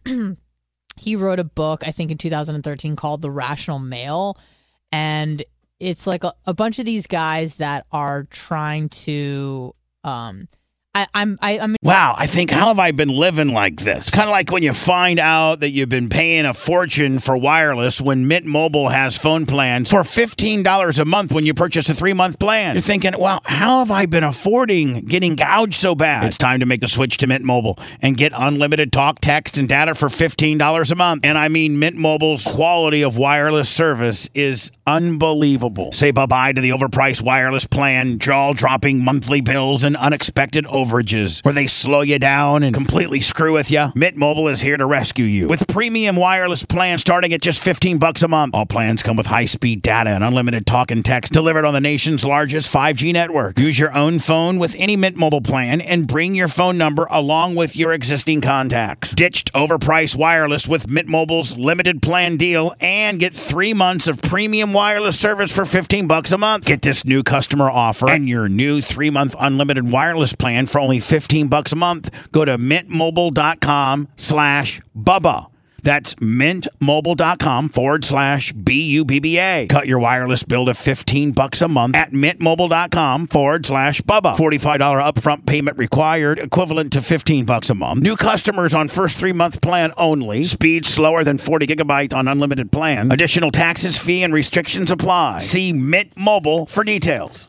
He wrote a book, I think in two thousand thirteen called The Rational Male. And it's like a, a bunch of these guys that are trying to, um, I, I'm, I, I'm. Wow, I think, how have I been living like this? Kind of like when you find out that you've been paying a fortune for wireless when Mint Mobile has phone plans for fifteen dollars a month when you purchase a three-month plan. You're thinking, wow, how have I been affording getting gouged so bad? It's time to make the switch to Mint Mobile and get unlimited talk, text, and data for fifteen dollars a month. And I mean, Mint Mobile's quality of wireless service is unbelievable. Say bye-bye to the overpriced wireless plan, jaw-dropping monthly bills, and unexpected overages where they slow you down and completely screw with you. Mint Mobile is here to rescue you with premium wireless plans starting at just fifteen bucks a month. All plans come with high-speed data and unlimited talk and text delivered on the nation's largest five G network. Use your own phone with any Mint Mobile plan and bring your phone number along with your existing contacts. Ditched overpriced wireless with Mint Mobile's limited plan deal and get three months of premium wireless service for fifteen bucks a month. Get this new customer offer and your new three-month unlimited wireless plan for only fifteen bucks a month. Go to mintmobile.com slash Bubba. That's mintmobile.com forward slash B U B B A. Cut your wireless bill to fifteen bucks a month at mintmobile.com forward slash Bubba. forty-five dollars upfront payment required, equivalent to fifteen bucks a month. New customers on first three-month plan only. Speed slower than forty gigabytes on unlimited plan. Additional taxes, fee, and restrictions apply. See Mint Mobile for details.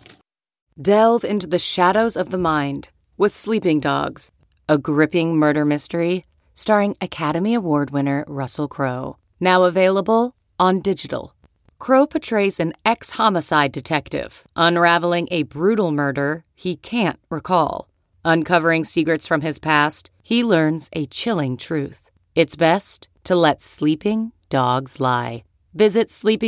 Delve into the shadows of the mind with Sleeping Dogs, a gripping murder mystery starring Academy Award winner Russell Crowe. Now available on digital. Crowe portrays an ex-homicide detective unraveling a brutal murder he can't recall. Uncovering secrets from his past, he learns a chilling truth. It's best to let sleeping dogs lie. Visit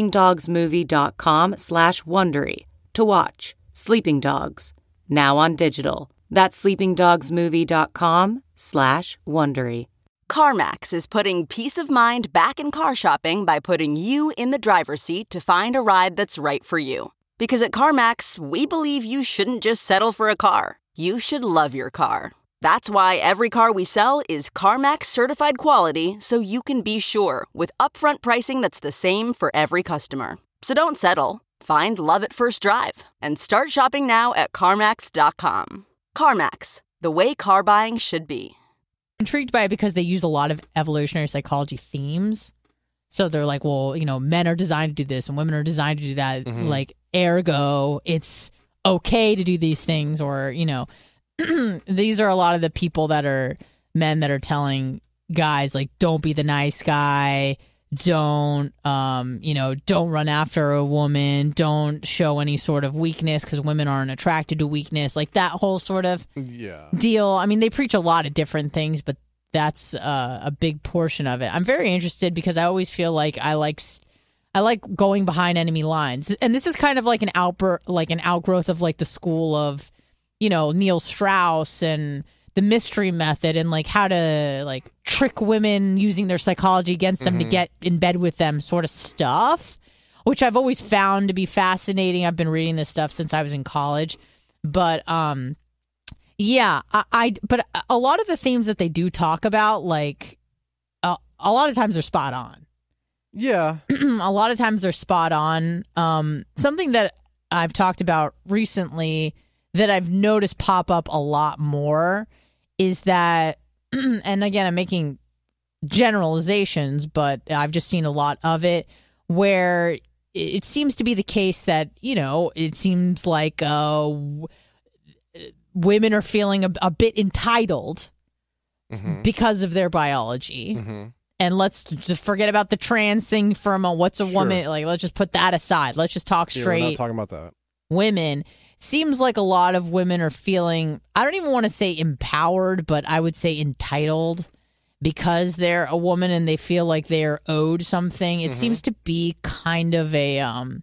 sleepingdogsmovie.com slash Wondery to watch Sleeping Dogs, now on digital. That's sleepingdogsmovie.com slash Wondery. CarMax is putting peace of mind back in car shopping by putting you in the driver's seat to find a ride that's right for you. Because at CarMax, we believe you shouldn't just settle for a car. You should love your car. That's why every car we sell is CarMax certified quality, so you can be sure with upfront pricing that's the same for every customer. So don't settle. Find love at first drive and start shopping now at CarMax dot com. CarMax, the way car buying should be. Intrigued by it because they use a lot of evolutionary psychology themes. So they're like, well, you know, men are designed to do this and women are designed to do that. Mm-hmm. Like, ergo, it's okay to do these things. Or, you know, these are a lot of the people that are men that are telling guys, like, don't be the nice guy. Don't, um, you know, don't run after a woman. Don't show any sort of weakness because women aren't attracted to weakness. Like that whole sort of yeah. deal. I mean, they preach a lot of different things, but that's uh, a big portion of it. I'm very interested because I always feel like I like, I like going behind enemy lines, and this is kind of like an outbur- like an outgrowth of like the school of, you know, Neil Strauss and the mystery method and like how to like trick women using their psychology against them mm-hmm. to get in bed with them sort of stuff, which I've always found to be fascinating. I've been reading this stuff since I was in college, but um, yeah, I, I but a lot of the themes that they do talk about, like uh, a lot of times they're spot on. Yeah, a lot of times they're spot on. Um, something that I've talked about recently that I've noticed pop up a lot more is that, and again, I'm making generalizations, but I've just seen a lot of it where it seems to be the case that, you know, it seems like uh, w- women are feeling a, a bit entitled mm-hmm. because of their biology. Mm-hmm. And let's just forget about the trans thing for a moment. What's a sure. woman? Like, let's just put that aside. Let's just talk straight. Yeah, we're not talking about that. Women. Seems like a lot of women are feeling, I don't even want to say empowered, but I would say entitled because they're a woman and they feel like they're owed something. It mm-hmm. seems to be kind of a um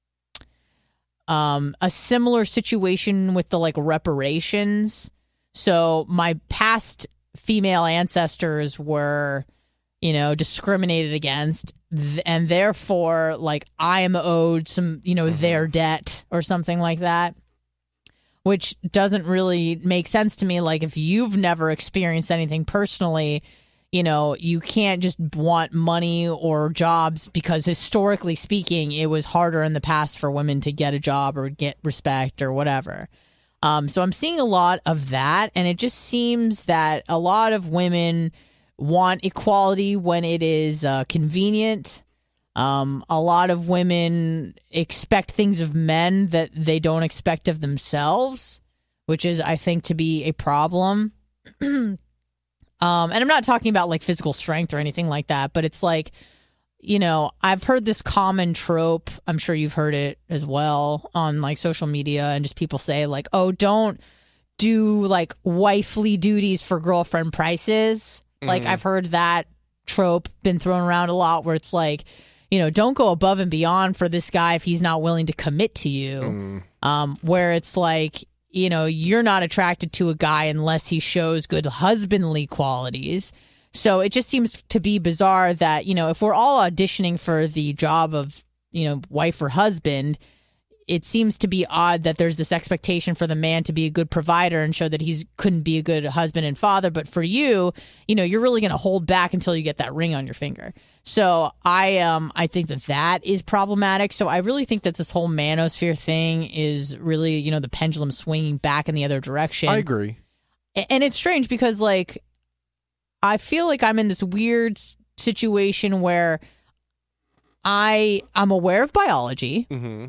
um a similar situation with the like reparations. So my past female ancestors were, you know, discriminated against, and therefore, like, I am owed some, you know, mm-hmm. their debt or something like that, which doesn't really make sense to me. Like, if you've never experienced anything personally, you know, you can't just want money or jobs because historically speaking, it was harder in the past for women to get a job or get respect or whatever. Um, so I'm seeing a lot of that, and it just seems that a lot of women want equality when it is uh, convenient. Um, a lot of women expect things of men that they don't expect of themselves, which is, I think, to be a problem. um, and I'm not talking about like physical strength or anything like that, but it's like, you know, I've heard this common trope. I'm sure you've heard it as well on like social media, and just people say like, oh, don't do like wifely duties for girlfriend prices. Like, I've heard that trope been thrown around a lot where it's like, you know, don't go above and beyond for this guy if he's not willing to commit to you. Mm. Um, where it's like, you know, you're not attracted to a guy unless he shows good husbandly qualities. So it just seems to be bizarre that, you know, if we're all auditioning for the job of, you know, wife or husband, it seems to be odd that there's this expectation for the man to be a good provider and show that he couldn't be a good husband and father. But for you, you know, you're really going to hold back until you get that ring on your finger. So I um I think that that is problematic. So I really think that this whole manosphere thing is really, you know, the pendulum swinging back in the other direction. I agree. And it's strange because, like, I feel like I'm in this weird situation where I, I'm aware of biology. Mm-hmm.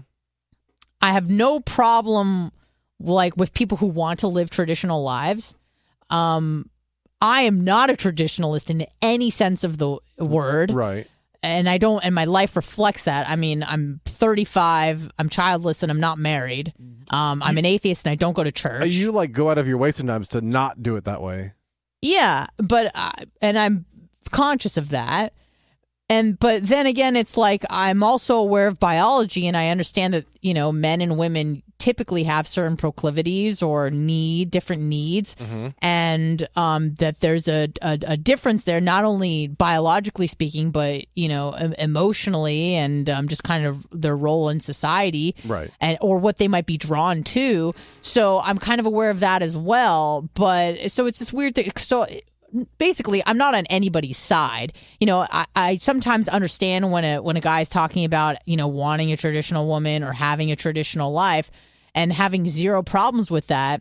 I have no problem, like, with people who want to live traditional lives. Um, I am not a traditionalist in any sense of the word. Right. And I don't, and my life reflects that. I mean, I'm thirty-five, I'm childless, and I'm not married. Um, I'm you, an atheist, and I don't go to church. You, like, go out of your way sometimes to not do it that way. Yeah, but, I, and I'm conscious of that. And but then again, it's like I'm also aware of biology, and I understand that, you know, men and women typically have certain proclivities or need different needs, mm-hmm. and um, that there's a, a a difference there, not only biologically speaking, but, you know, emotionally, and um, just kind of their role in society, right? And or what they might be drawn to. So I'm kind of aware of that as well. But so it's this weird thing. So. Basically, I'm not on anybody's side. You know, I, I sometimes understand when a when a guy's talking about, you know, wanting a traditional woman or having a traditional life and having zero problems with that.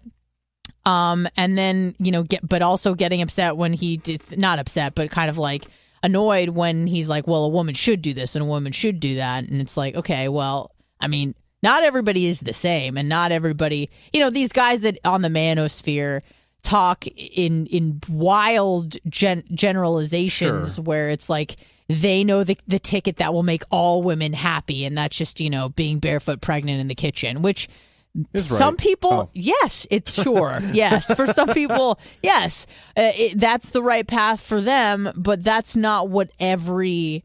Um, and then, you know, get but also getting upset when he did not upset, but kind of like annoyed when he's like, well, a woman should do this and a woman should do that. And it's like, okay, well, I mean, not everybody is the same, and not everybody, you know, these guys that on the manosphere talk in in wild gen- generalizations sure. where it's like they know the the ticket that will make all women happy, and that's just, you know, being barefoot pregnant in the kitchen, which is some right. people oh. yes it's sure yes for some people yes uh, it, that's the right path for them, but that's not what every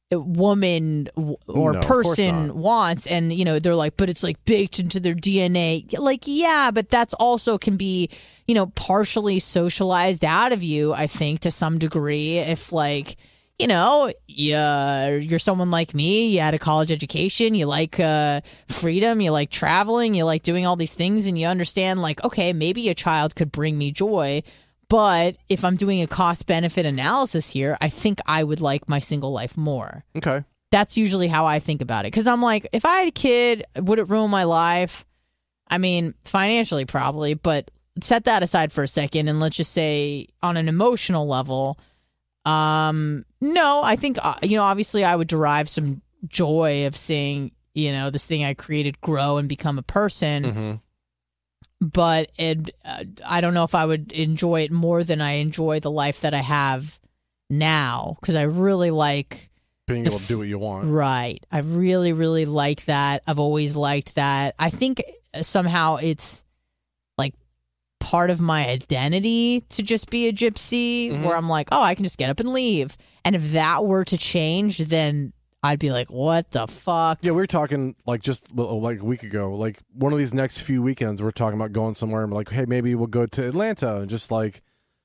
woman or no, person wants. And, you know, they're like, but it's like baked into their D N A. Like, yeah, but that's also can be, you know, partially socialized out of you, I think, to some degree. If, like, you know, yeah, you're someone like me, you had a college education, you like uh, freedom, you like traveling, you like doing all these things, and you understand, like, okay, maybe a child could bring me joy. But if I'm doing a cost-benefit analysis here, I think I would like my single life more. Okay. That's usually how I think about it. Because I'm like, if I had a kid, would it ruin my life? I mean, financially probably, but set that aside for a second and let's just say on an emotional level, um, no, I think, uh, you know, obviously I would derive some joy of seeing, you know, this thing I created grow and become a person. Mm-hmm. But it, uh, I don't know if I would enjoy it more than I enjoy the life that I have now, because I really like being able to do what you want. Right. I really, really like that. I've always liked that. I think somehow it's like part of my identity to just be a gypsy, mm-hmm. where I'm like, oh, I can just get up and leave. And if that were to change, then I'd be like, what the fuck? Yeah, we were talking like just like a week ago, like one of these next few weekends, we're talking about going somewhere and like, hey, maybe we'll go to Atlanta and just like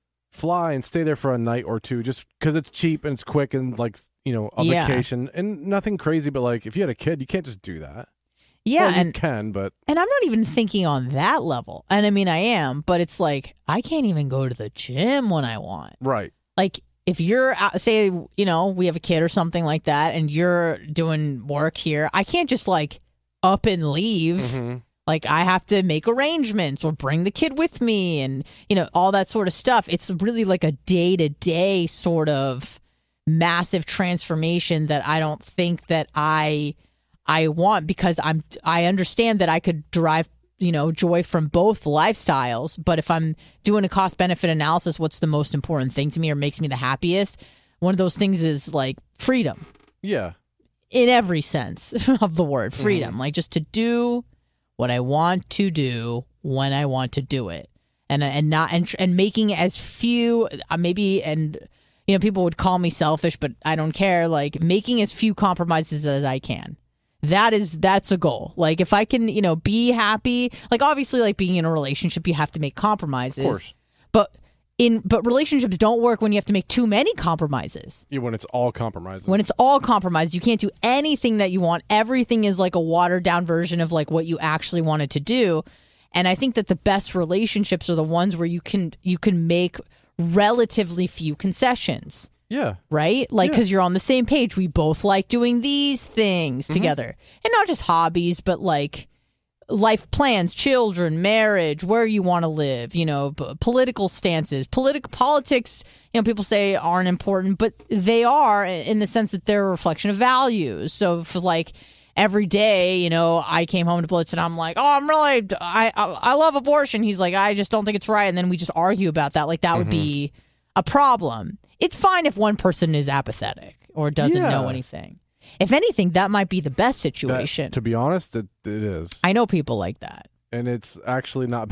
fly and stay there for a night or two, just because it's cheap and it's quick and like, you know, a yeah. vacation and nothing crazy. But like, if you had a kid, you can't just do that. Yeah, well, you and can, but and I'm not even thinking on that level. And I mean, I am, but it's like I can't even go to the gym when I want. Right. Like if you're out, say, you know, we have a kid or something like that, and you're doing work here, I can't just like up and leave. Mm-hmm. Like I have to make arrangements or bring the kid with me, and you know, all that sort of stuff. It's really like a day to day sort of massive transformation that I don't think that I. I want, because I'm I understand that I could derive, you know, joy from both lifestyles, but if I'm doing a cost benefit analysis, what's the most important thing to me or makes me the happiest? One of those things is like freedom. Yeah. In every sense of the word, freedom. Mm-hmm. Like just to do what I want to do when I want to do it. And and not and and making as few uh, maybe and you know, people would call me selfish, but I don't care, like making as few compromises as I can. That is, that's a goal. Like if I can, you know, be happy, like obviously like being in a relationship, you have to make compromises. Of course. But in, but relationships don't work when you have to make too many compromises. Yeah, when it's all compromises. When it's all compromised, you can't do anything that you want. Everything is like a watered down version of like what you actually wanted to do. And I think that the best relationships are the ones where you can, you can make relatively few concessions. Yeah. Right? Like, because yeah. you're on the same page. We both like doing these things mm-hmm. together. And not just hobbies, but like life plans, children, marriage, where you want to live, you know, p- political stances, political politics, you know, people say aren't important, but they are in the sense that they're a reflection of values. So for like every day, you know, I came home to Blitz and I'm like, oh, I'm really, I, I, I love abortion. He's like, I just don't think it's right. And then we just argue about that. Like that mm-hmm. would be a problem. It's fine if one person is apathetic or doesn't yeah. know anything. If anything, that might be the best situation. That, to be honest, it, it is. I know people like that. And it's actually not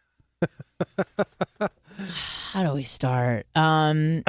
bad. How do we start? Um,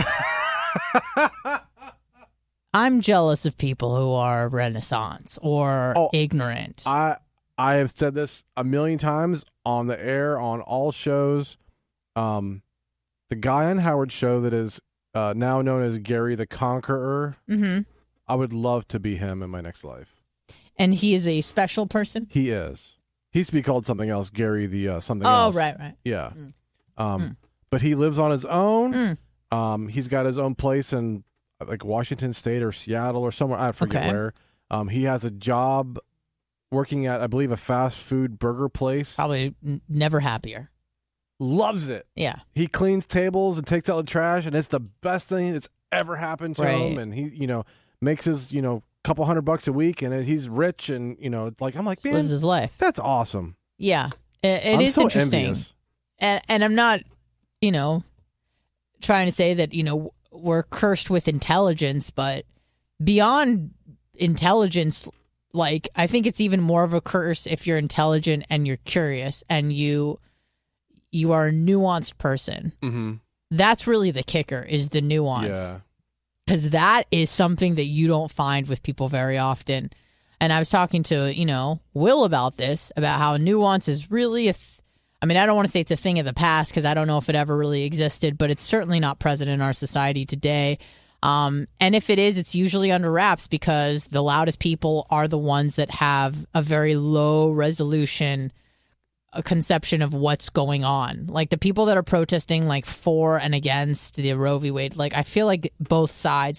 I'm jealous of people who are Renaissance or oh, ignorant. I I have said this a million times on the air, on all shows. Um, the guy on Howard's show that is uh, now known as Gary the Conqueror, mm-hmm. I would love to be him in my next life. And he is a special person? He is. He used to be called something else, Gary the uh, something oh, else. Oh, right, right. Yeah. Mm. Um, mm. But he lives on his own. Mm. Um, he's got his own place in like Washington State or Seattle or somewhere. I forget okay. where. Um, he has a job working at, I believe, a fast food burger place. Probably n- never happier. Loves it. Yeah. He cleans tables and takes out the trash, and it's the best thing that's ever happened to right. him. And he, you know, makes his, you know, couple hundred bucks a week, and he's rich, and you know, like I'm like, man, lives his life. That's awesome. Yeah, it, it I'm is so interesting, envious. and and I'm not, you know, trying to say that you know we're cursed with intelligence, but beyond intelligence, like I think it's even more of a curse if you're intelligent and you're curious and you you are a nuanced person. Mm-hmm. That's really the kicker, is the nuance. Yeah. Because that is something that you don't find with people very often. And I was talking to, you know, Will about this, about how nuance is really a, th- I mean, I don't want to say it's a thing of the past because I don't know if it ever really existed, but it's certainly not present in our society today. Um, and if it is, it's usually under wraps because the loudest people are the ones that have a very low resolution a conception of what's going on. Like the people that are protesting like for and against the Roe v. Wade, like I feel like both sides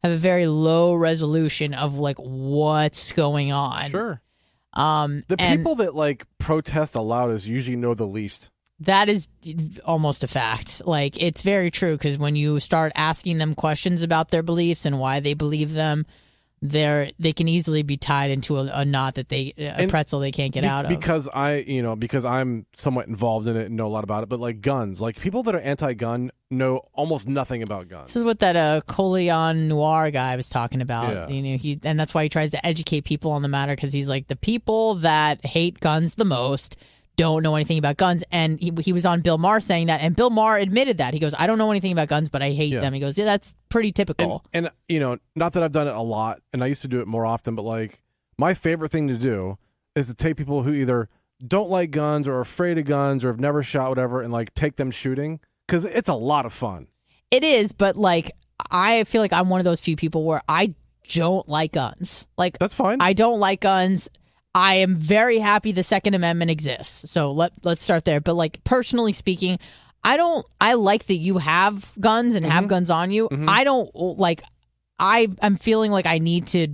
have a very low resolution of like what's going on. Sure. Um, the and people that like protest the loudest usually know the least. That is almost a fact. Like, it's very true, because when you start asking them questions about their beliefs and why they believe them, they're they can easily be tied into a, a knot that they a And pretzel they can't get be- out of. Because I, you know, because I'm somewhat involved in it and know a lot about it. But like guns, like people that are anti-gun know almost nothing about guns. This is what that uh, Colion Noir guy was talking about. Yeah. You know, he and that's why he tries to educate people on the matter, because he's like, the people that hate guns the most don't know anything about guns. And he, he was on Bill Maher saying that, and Bill Maher admitted that. He goes, I don't know anything about guns, but I hate Yeah. them. He goes, yeah, that's pretty typical. And, and, you know, not that I've done it a lot, and I used to do it more often, but, like, my favorite thing to do is to take people who either don't like guns or are afraid of guns or have never shot, whatever, and, like, take them shooting, because it's a lot of fun. It is, but, like, I feel like I'm one of those few people where I don't like guns. Like, That's fine. I don't like guns. I am very happy the Second Amendment exists. So let let's start there. But like, personally speaking, I don't. I like that you have guns and have guns on you. Mhm. I don't like. I am feeling like I need to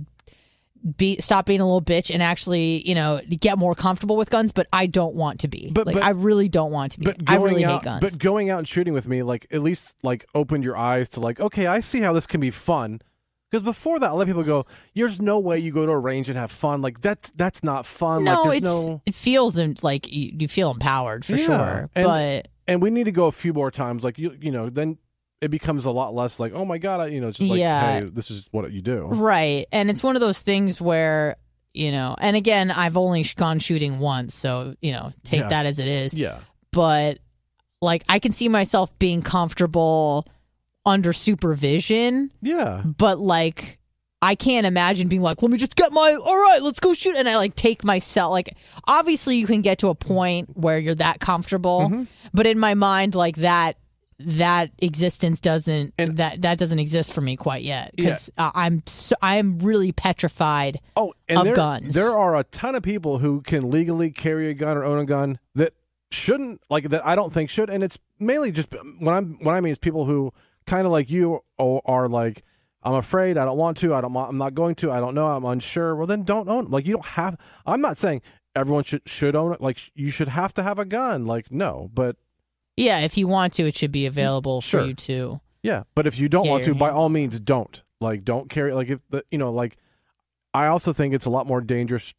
be stop being a little bitch and actually, you know, get more comfortable with guns. But I don't want to be. But- like, but- I really don't want to be. But I going really out, hate guns. But going out and shooting with me, like, at least, like, opened your eyes to, like, okay, I see how this can be fun. Because before that, a lot of people go, there's no way you go to a range and have fun. Like, that's that's not fun. no, like, there's it's no... it feels em- like you, you feel empowered for Yeah. sure. And- but And we need to go a few more times. Like, you you know, then it becomes a lot less like, oh, my God, I, you know, it's just like, Yeah. hey, this is what you do. right, and it's one of those things where, you know, and again, I've only sh- gone shooting once, so, you know, take Yeah. that as it is. Yeah. But like, I can see myself being comfortable under supervision, Yeah. but like, I can't imagine being like, let me just get my, all right, let's go shoot. And I like take myself, like, obviously you can get to a point where you're that comfortable, Mm-hmm. but in my mind, like that, that existence doesn't, And- that, that doesn't exist for me quite yet. Cause uh, I'm, so, I'm really petrified. Oh, and Of there, guns. there are a ton of people who can legally carry a gun or own a gun that shouldn't, like, that I don't think should. And it's mainly just, when I'm, what I mean is people who kind of like you are, are like, I'm afraid, I don't want to, I don't want, I'm not going to, I don't know, I'm unsure. Well, then don't own it. Like, you don't have, I'm not saying everyone should, should own it. Like, you should have to have a gun. Like, no, but Yeah. If you want to, it should be available Sure. for you to. yeah, but if you don't Get want your to, by hands all means, don't. Like, don't carry, like, if the, you know, like, I also think it's a lot more dangerous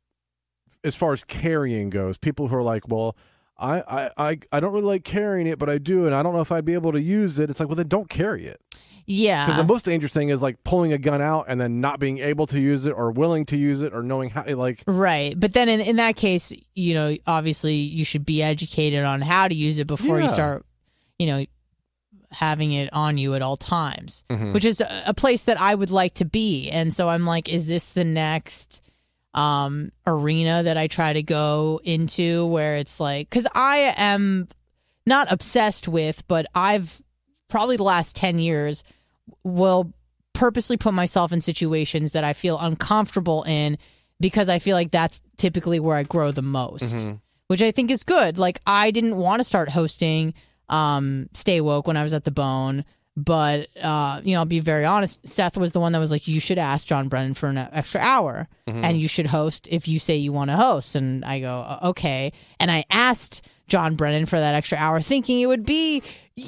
as far as carrying goes. People who are like, well, I, I, I, I don't really like carrying it, but I do, and I don't know if I'd be able to use it. It's like, well, then don't carry it. Yeah. Because the most dangerous thing is like pulling a gun out and then not being able to use it or willing to use it or knowing how, like, Right. But then in, in that case, you know, obviously you should be educated on how to use it before Yeah. you start, you know, having it on you at all times, Mhm. which is a, a place that I would like to be. And so I'm like, is this the next um, arena that I try to go into where it's like, because I am not obsessed with, but I've probably the last ten years will purposely put myself in situations that I feel uncomfortable in because I feel like that's typically where I grow the most, Mhm. which I think is good. Like, I didn't want to start hosting um, Stay Woke when I was at the Bone, but, uh, you know, I'll be very honest. Seth was the one that was like, you should ask John Brennan for an extra hour and you should host if you say you want to host. And I go, okay. And I asked John Brennan for that extra hour thinking it would be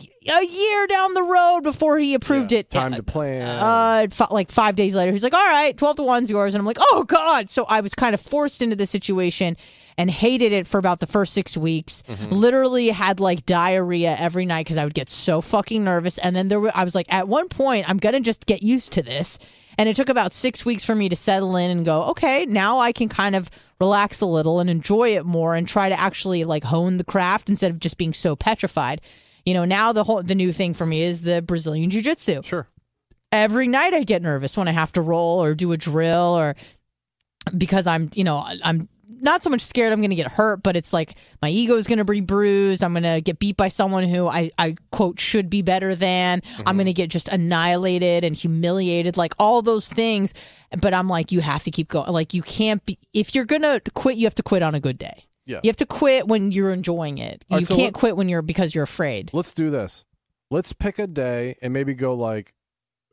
a year down the road before he approved yeah, it. time to plan. Uh, f- like five days later, he's like, all right, twelve to one's yours. And I'm like, oh, God. So I was kind of forced into the situation and hated it for about the first six weeks. Literally had like diarrhea every night because I would get so fucking nervous. And then there were, I was like, at one point, I'm going to just get used to this. And it took about six weeks for me to settle in and go, okay, now I can kind of relax a little and enjoy it more and try to actually like hone the craft instead of just being so petrified. You know, now the whole the new thing for me is the Brazilian Jiu-Jitsu. Sure. Every night I get nervous when I have to roll or do a drill or because I'm, you know, I'm not so much scared I'm going to get hurt, but it's like my ego is going to be bruised. I'm going to get beat by someone who I, I quote, should be better than. Mm-hmm. I'm going to get just annihilated and humiliated, like all those things. But I'm like, you have to keep going. Like, you can't be, if you're going to quit, you have to quit on a good day. Yeah. You have to quit when you're enjoying it. All right, you so can't let- quit when you're, because you're afraid. Let's do this. Let's pick a day and maybe go like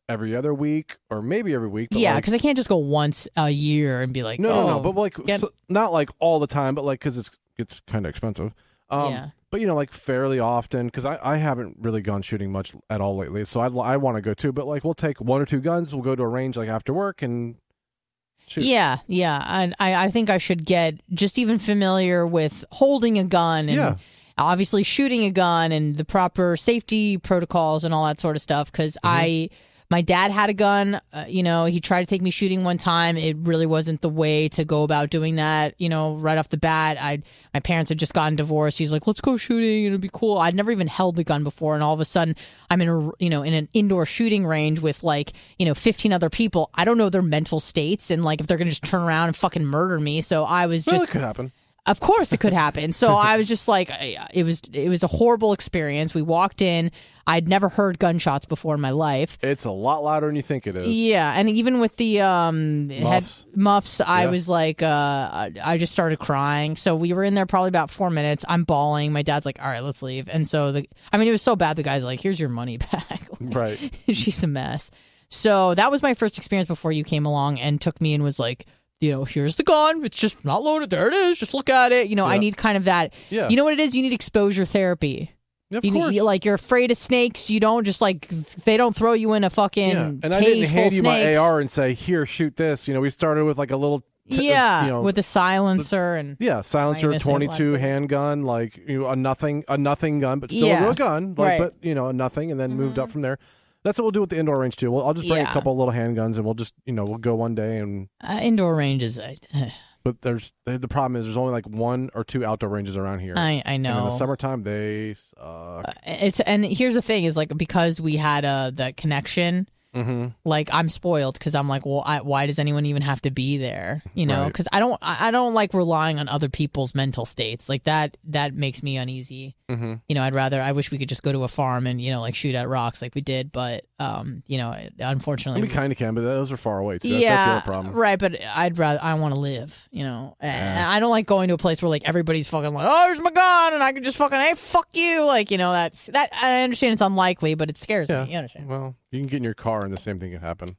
every other week or maybe every week. But yeah, like, because I can't just go once a year and be like, no, oh, no, no, but like get- so, not like all the time, but like because it's it's kind of expensive. Um, Yeah. But you know, like fairly often, because I, I haven't really gone shooting much at all lately, so I'd, I want to go too. But like we'll take one or two guns, we'll go to a range like after work and shoot. Yeah, yeah. And I, I think I should get just even familiar with holding a gun and Yeah. obviously shooting a gun and the proper safety protocols and all that sort of stuff. Because Mm-hmm. I, my dad had a gun. Uh, you know, he tried to take me shooting one time. It really wasn't the way to go about doing that. You know, right off the bat, I my parents had just gotten divorced. He's like, "Let's go shooting. It'll be cool." I'd never even held the gun before, and all of a sudden, I'm in a you know in an indoor shooting range with like you know fifteen other people. I don't know their mental states and like if they're gonna just turn around and fucking murder me. So I was Well, just it could happen. Of course it could happen. So I was just like, it was it was a horrible experience. We walked in. I'd never heard gunshots before in my life. It's a lot louder than you think it is. Yeah, and even with the um Muffs. head muffs, I Yeah. was like, uh, I I just started crying. So we were in there probably about four minutes. I'm bawling. My dad's like, "All right, let's leave." And so the, I mean, it was so bad. The guy's like, "Here's your money back." Right. She's a mess. So that was my first experience before you came along and took me and was like, you know, here's the gun. It's just not loaded. There it is. Just look at it. You know, I Yeah. need kind of that. Yeah. You know what it is? You need exposure therapy. Of You, course. you like you're afraid of snakes. You don't just like they don't throw you in a fucking yeah. And cage I didn't full hand of you my snakes. A R and say, "Here, shoot this." You know, we started with like a little. T- yeah, You know, with a silencer and yeah, silencer, Minus it, twenty-two less it. handgun, like you know, a nothing, a nothing gun, but still Yeah. a real gun, like, Right. but you know, a nothing, and then moved up from there. That's what we'll do with the indoor range too. Well, I'll just bring Yeah. a couple of little handguns, and we'll just, you know, we'll go one day, and uh, indoor ranges. I, but there's the, the problem is there's only like one or two outdoor ranges around here. I, I And in know. the summertime, they suck. It's and here's the thing is like because we had uh the connection. Mm-hmm. Like I'm spoiled because I'm like, well, I, why does anyone even have to be there? You know, Right. because I don't, I I don't like relying on other people's mental states. Like that, that makes me uneasy. Mm-hmm. You know, I'd rather, I wish we could just go to a farm and you know, like shoot at rocks like we did. But, um, you know, unfortunately, We kind of can, but those are far away too. That's, yeah, that's the other problem. right. But I'd rather, I want to live. You know, and Yeah. I don't like going to a place where like everybody's fucking like, oh, here's my gun, and I can just fucking, hey, fuck you. Like, you know, that's that. I understand it's unlikely, but it scares Yeah. me. You understand? Well, you can get in your car, and the same thing can happen.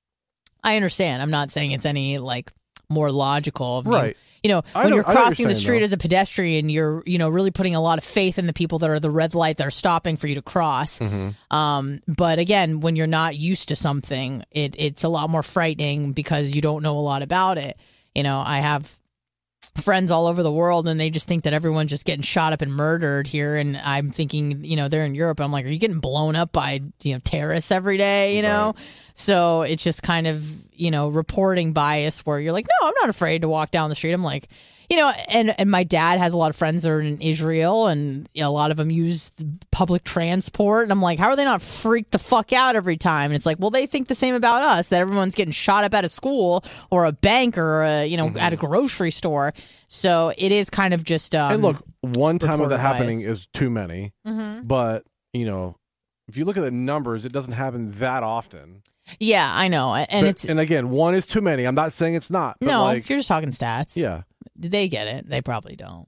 I understand. I'm not saying it's any like more logical. of you- Right. You know, I when know- you're I know what you're crossing the saying, street though. as a pedestrian, you're you know really putting a lot of faith in the people that are the red light that are stopping for you to cross. Mm-hmm. Um, but again, when you're not used to something, it it's a lot more frightening because you don't know a lot about it. You know, I have friends all over the world and they just think that everyone's just getting shot up and murdered here, and I'm thinking, you know, they're in Europe. I'm like, are you getting blown up by, you know, terrorists every day, you know? Right. So it's just kind of, you know, reporting bias where you're like, no, I'm not afraid to walk down the street. I'm like, you know, and, and my dad has a lot of friends that are in Israel, and you know, a lot of them use public transport. And I'm like, how are they not freaked the fuck out every time? And it's like, well, they think the same about us, that everyone's getting shot up at a school or a bank or, a, you know, Mm-hmm. at a grocery store. So it is kind of just. Um, And look, one time of reporter that happening bias. is too many. Mhm. But, you know, if you look at the numbers, it doesn't happen that often. Yeah, I know. And But- it's. and again, one is too many. I'm not saying it's not. But No, like, you're just talking stats. yeah. They get it. They probably don't.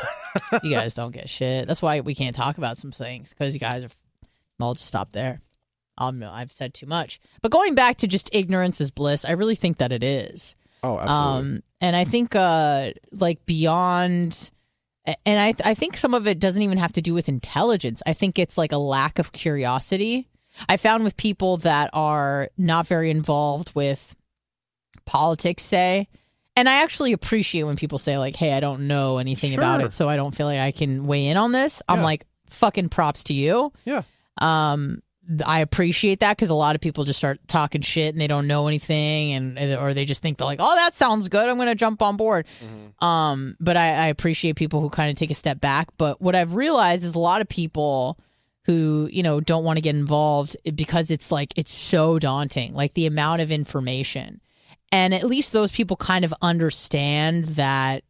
You guys don't get shit. That's why we can't talk about some things, because you guys are. I'll just stop there. Um, I've said too much. But going back to just ignorance is bliss, I really think that it is. Oh, absolutely. Um, and I think, uh, like beyond, and I, I think some of it doesn't even have to do with intelligence. I think it's like a lack of curiosity. I found with people that are not very involved with politics, say, and I actually appreciate when people say like, "Hey, I don't know anything about Sure. it, so I don't feel like I can weigh in on this." I'm Yeah. like, "Fucking props to you." yeah. Um, th- I appreciate that, because a lot of people just start talking shit and they don't know anything, and or they just think they're like, "Oh, that sounds good. I'm going to jump on board." Mm-hmm. Um, but I, I appreciate people who kind of take a step back. But what I've realized is a lot of people who, you know, don't want to get involved because it's like it's so daunting, like the amount of information. And at least those people kind of understand that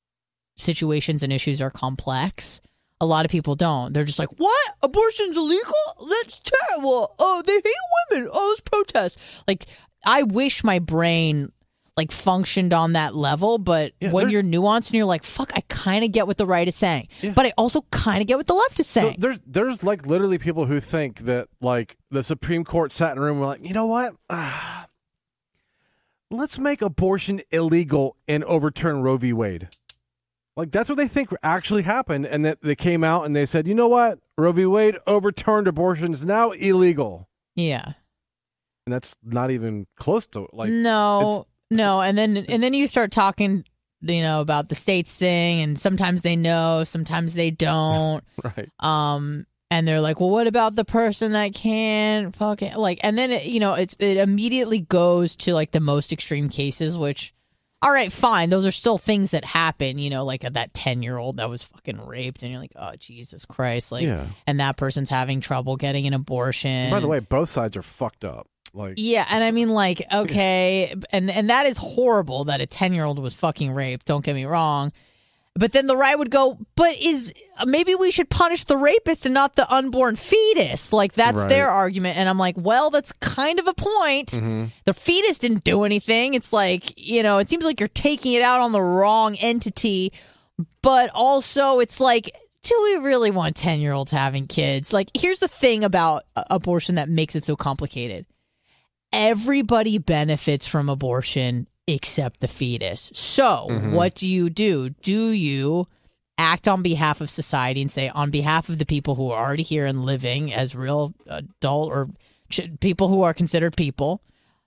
situations and issues are complex. A lot of people don't. They're just like, what? Abortion's illegal? That's terrible. Oh, they hate women. Oh, those protests. Like, I wish my brain, like functioned on that level, but Yeah, when there's- you're nuanced and you're like, fuck, I kind of get what the right is saying, Yeah. but I also kind of get what the left is So saying. there's there's like literally people who think that like the Supreme Court sat in a room and were like, you know what? Ah, let's make abortion illegal and overturn Roe v. Wade. Like that's what they think actually happened, and that they came out and they said, you know what? Roe v. Wade overturned abortion is now illegal, yeah. and that's not even close to like no, no, and then and then you start talking, you know, about the states thing, and sometimes they know, sometimes they don't. right. Um, and they're like, well, what about the person that can't fucking like? And then it, you know, it's it immediately goes to like the most extreme cases, which, all right, fine, those are still things that happen. You know, like that ten year old that was fucking raped, and you're like, oh Jesus Christ, like, Yeah. and that person's having trouble getting an abortion. By the way, both sides are fucked up. Like, Yeah, and I mean, like, okay, and and that is horrible that a ten-year-old was fucking raped, don't get me wrong. But then the right would go, but is maybe we should punish the rapist and not the unborn fetus? Like, that's Right. their argument. And I'm like, well, that's kind of a point. Mm-hmm. The fetus didn't do anything. It's like, you know, it seems like you're taking it out on the wrong entity. But also, it's like, do we really want ten-year-olds having kids? Like, here's the thing about uh, abortion that makes it so complicated. Everybody benefits from abortion except the fetus. So Mm-hmm. what do you do? Do you act on behalf of society and say, on behalf of the people who are already here and living as real adult or ch- people who are considered people,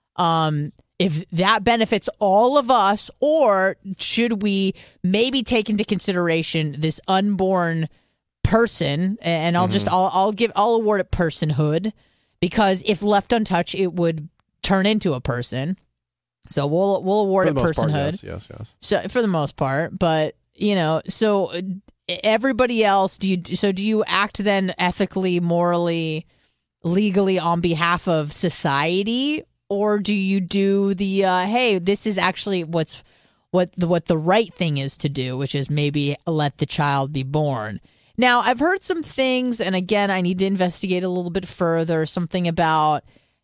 um, if that benefits all of us, or should we maybe take into consideration this unborn person? And I'll just, I'll, I'll give, I'll award it personhood, because if left untouched, it would turn into a person. So we'll we'll award for it the most part, personhood. yes, yes, yes. So for the most part, but you know, so uh, everybody else, do you? So do you act then ethically, morally, legally on behalf of society, or do you do the uh, hey, this is actually what's what the what the right thing is to do, which is maybe let the child be born. Now, I've heard some things, and again, I need to investigate a little bit further. Something about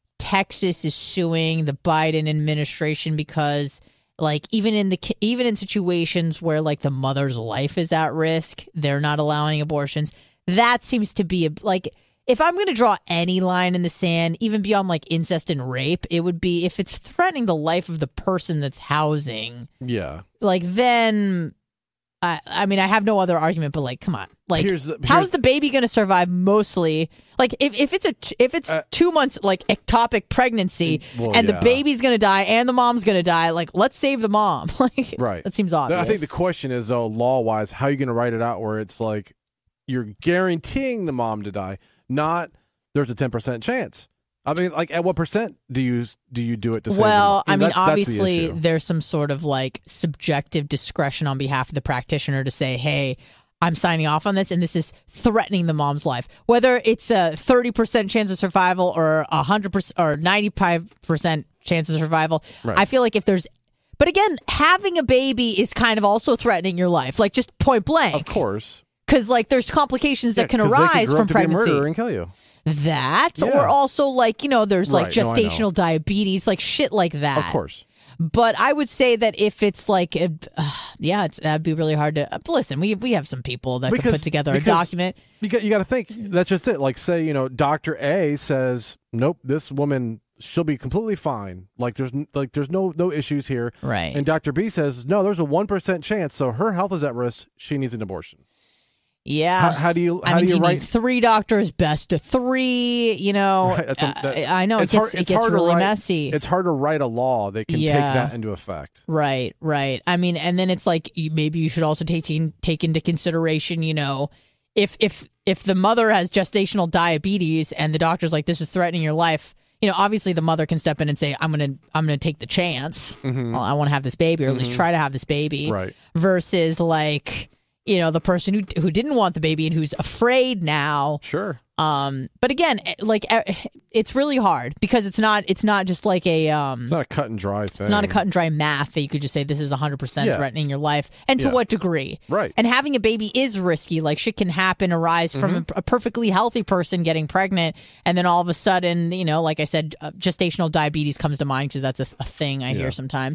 Texas is suing the Biden administration because, like, even in the even in situations where like the mother's life is at risk, they're not allowing abortions. That seems to be a, like, if I'm going to draw any line in the sand, even beyond like incest and rape, it would be if it's threatening the life of the person that's housing. Yeah. Like, then. I, I mean, I have no other argument, but like, come on, like, Here's the- how's here's- the baby going to survive? Mostly, like, if, if it's a t- if it's Uh, two months like ectopic pregnancy, well, and yeah. the baby's going to die and the mom's going to die, like, let's save the mom. Like, Right. that seems obvious. I think the question is, though, law wise, how are you going to write it out where it's like you're guaranteeing the mom to die, not there's a ten percent chance. I mean, like, at what percent do you do you do it to save Well, the I mom? mean, That's- that's the obviously, issue. there's some sort of like subjective discretion on behalf of the practitioner to say, hey, I'm signing off on this, and this is threatening the mom's life. Whether it's a thirty percent chance of survival or a one hundred percent or ninety-five percent chance of survival, Right. I feel like if there's, but again, having a baby is kind of also threatening your life, like just point blank. Of course. Because like there's complications that Yeah, can 'cause they could arise grow from up to be a pregnancy. murderer and kill you. That, Yeah. or also like, you know, there's like Right, no, I know. gestational diabetes, like shit like that. Of course. But I would say that if it's like, uh, yeah, it's, that'd be really hard to uh, listen. We we have some people that Because- can put together a because document. You got you got to think. That's just it. Like, say, you know, Doctor A says, "Nope, this woman, she'll be completely fine. Like, there's n- like there's no no issues here." Right. And Doctor B says, "No, there's a one percent chance. So her health is at risk. She needs an abortion." Yeah. How, how do you how I mean, do you you write? need three doctors, best to three. You know, Right, that's a- Uh, that- I know it it's gets hard- it it's gets hard to really write- messy. It's hard to write a law that can Yeah. take that into effect. Right, right. I mean, and then it's like you, maybe you should also take take into consideration, you know, if if if the mother has gestational diabetes and the doctor's like, this is threatening your life. You know, obviously the mother can step in and say, I'm gonna I'm gonna take the chance. Well, I want to have this baby, or at least try to have this baby. Right. Versus like, you know, the person who who didn't want the baby and who's afraid now. Sure. Um, but again, like it's really hard because it's not it's not just like a um It's not a cut and dry thing. it's not a cut and dry math that you could just say this is one hundred percent Yeah. threatening your life. And to Yeah. what degree? Right. And having a baby is risky. Like shit can happen, arise from Mm-hmm. a, a perfectly healthy person getting pregnant. And then all of a sudden, you know, like I said, uh, gestational diabetes comes to mind because that's a, a thing I Yeah. hear sometimes.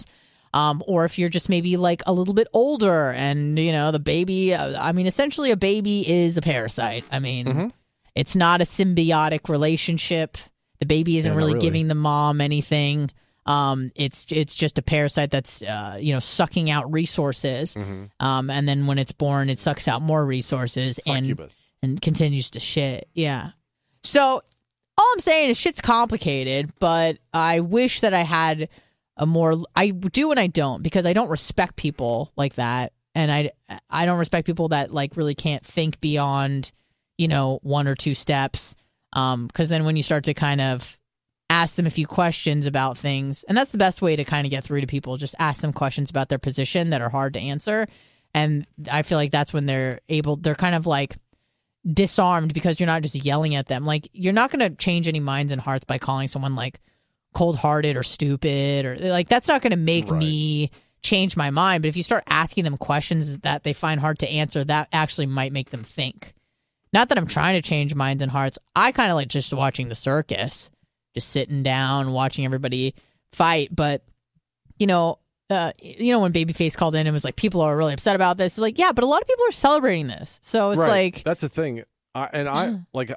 Um, or if you're just maybe like a little bit older and, you know, the baby, uh, I mean, essentially a baby is a parasite. I mean, mm-hmm. It's not a symbiotic relationship. The baby isn't yeah, really, really giving the mom anything. Um, it's it's just a parasite that's, uh, you know, sucking out resources. Mm-hmm. Um, and then when it's born, it sucks out more resources and, and continues to shit. Yeah. So all I'm saying is shit's complicated, but I wish that I had a more, I do and I don't, because I don't respect people like that. And I, I don't respect people that like really can't think beyond, you know, one or two steps. Um, because then when you start to kind of ask them a few questions about things, and that's the best way to kind of get through to people, just ask them questions about their position that are hard to answer. And I feel like that's when they're able, they're kind of like disarmed, because you're not just yelling at them. Like, you're not going to change any minds and hearts by calling someone like cold-hearted or stupid, or like, that's not going to make right. me change my mind. But if you start asking them questions that they find hard to answer, that actually might make them think. Not that I'm trying to change minds and hearts. I kind of like just watching the circus, just sitting down, watching everybody fight. But, you know, uh, you know, when Babyface called in and was like, people are really upset about this. It's like, yeah, but a lot of people are celebrating this. So it's right. like, that's the thing. I, and I like,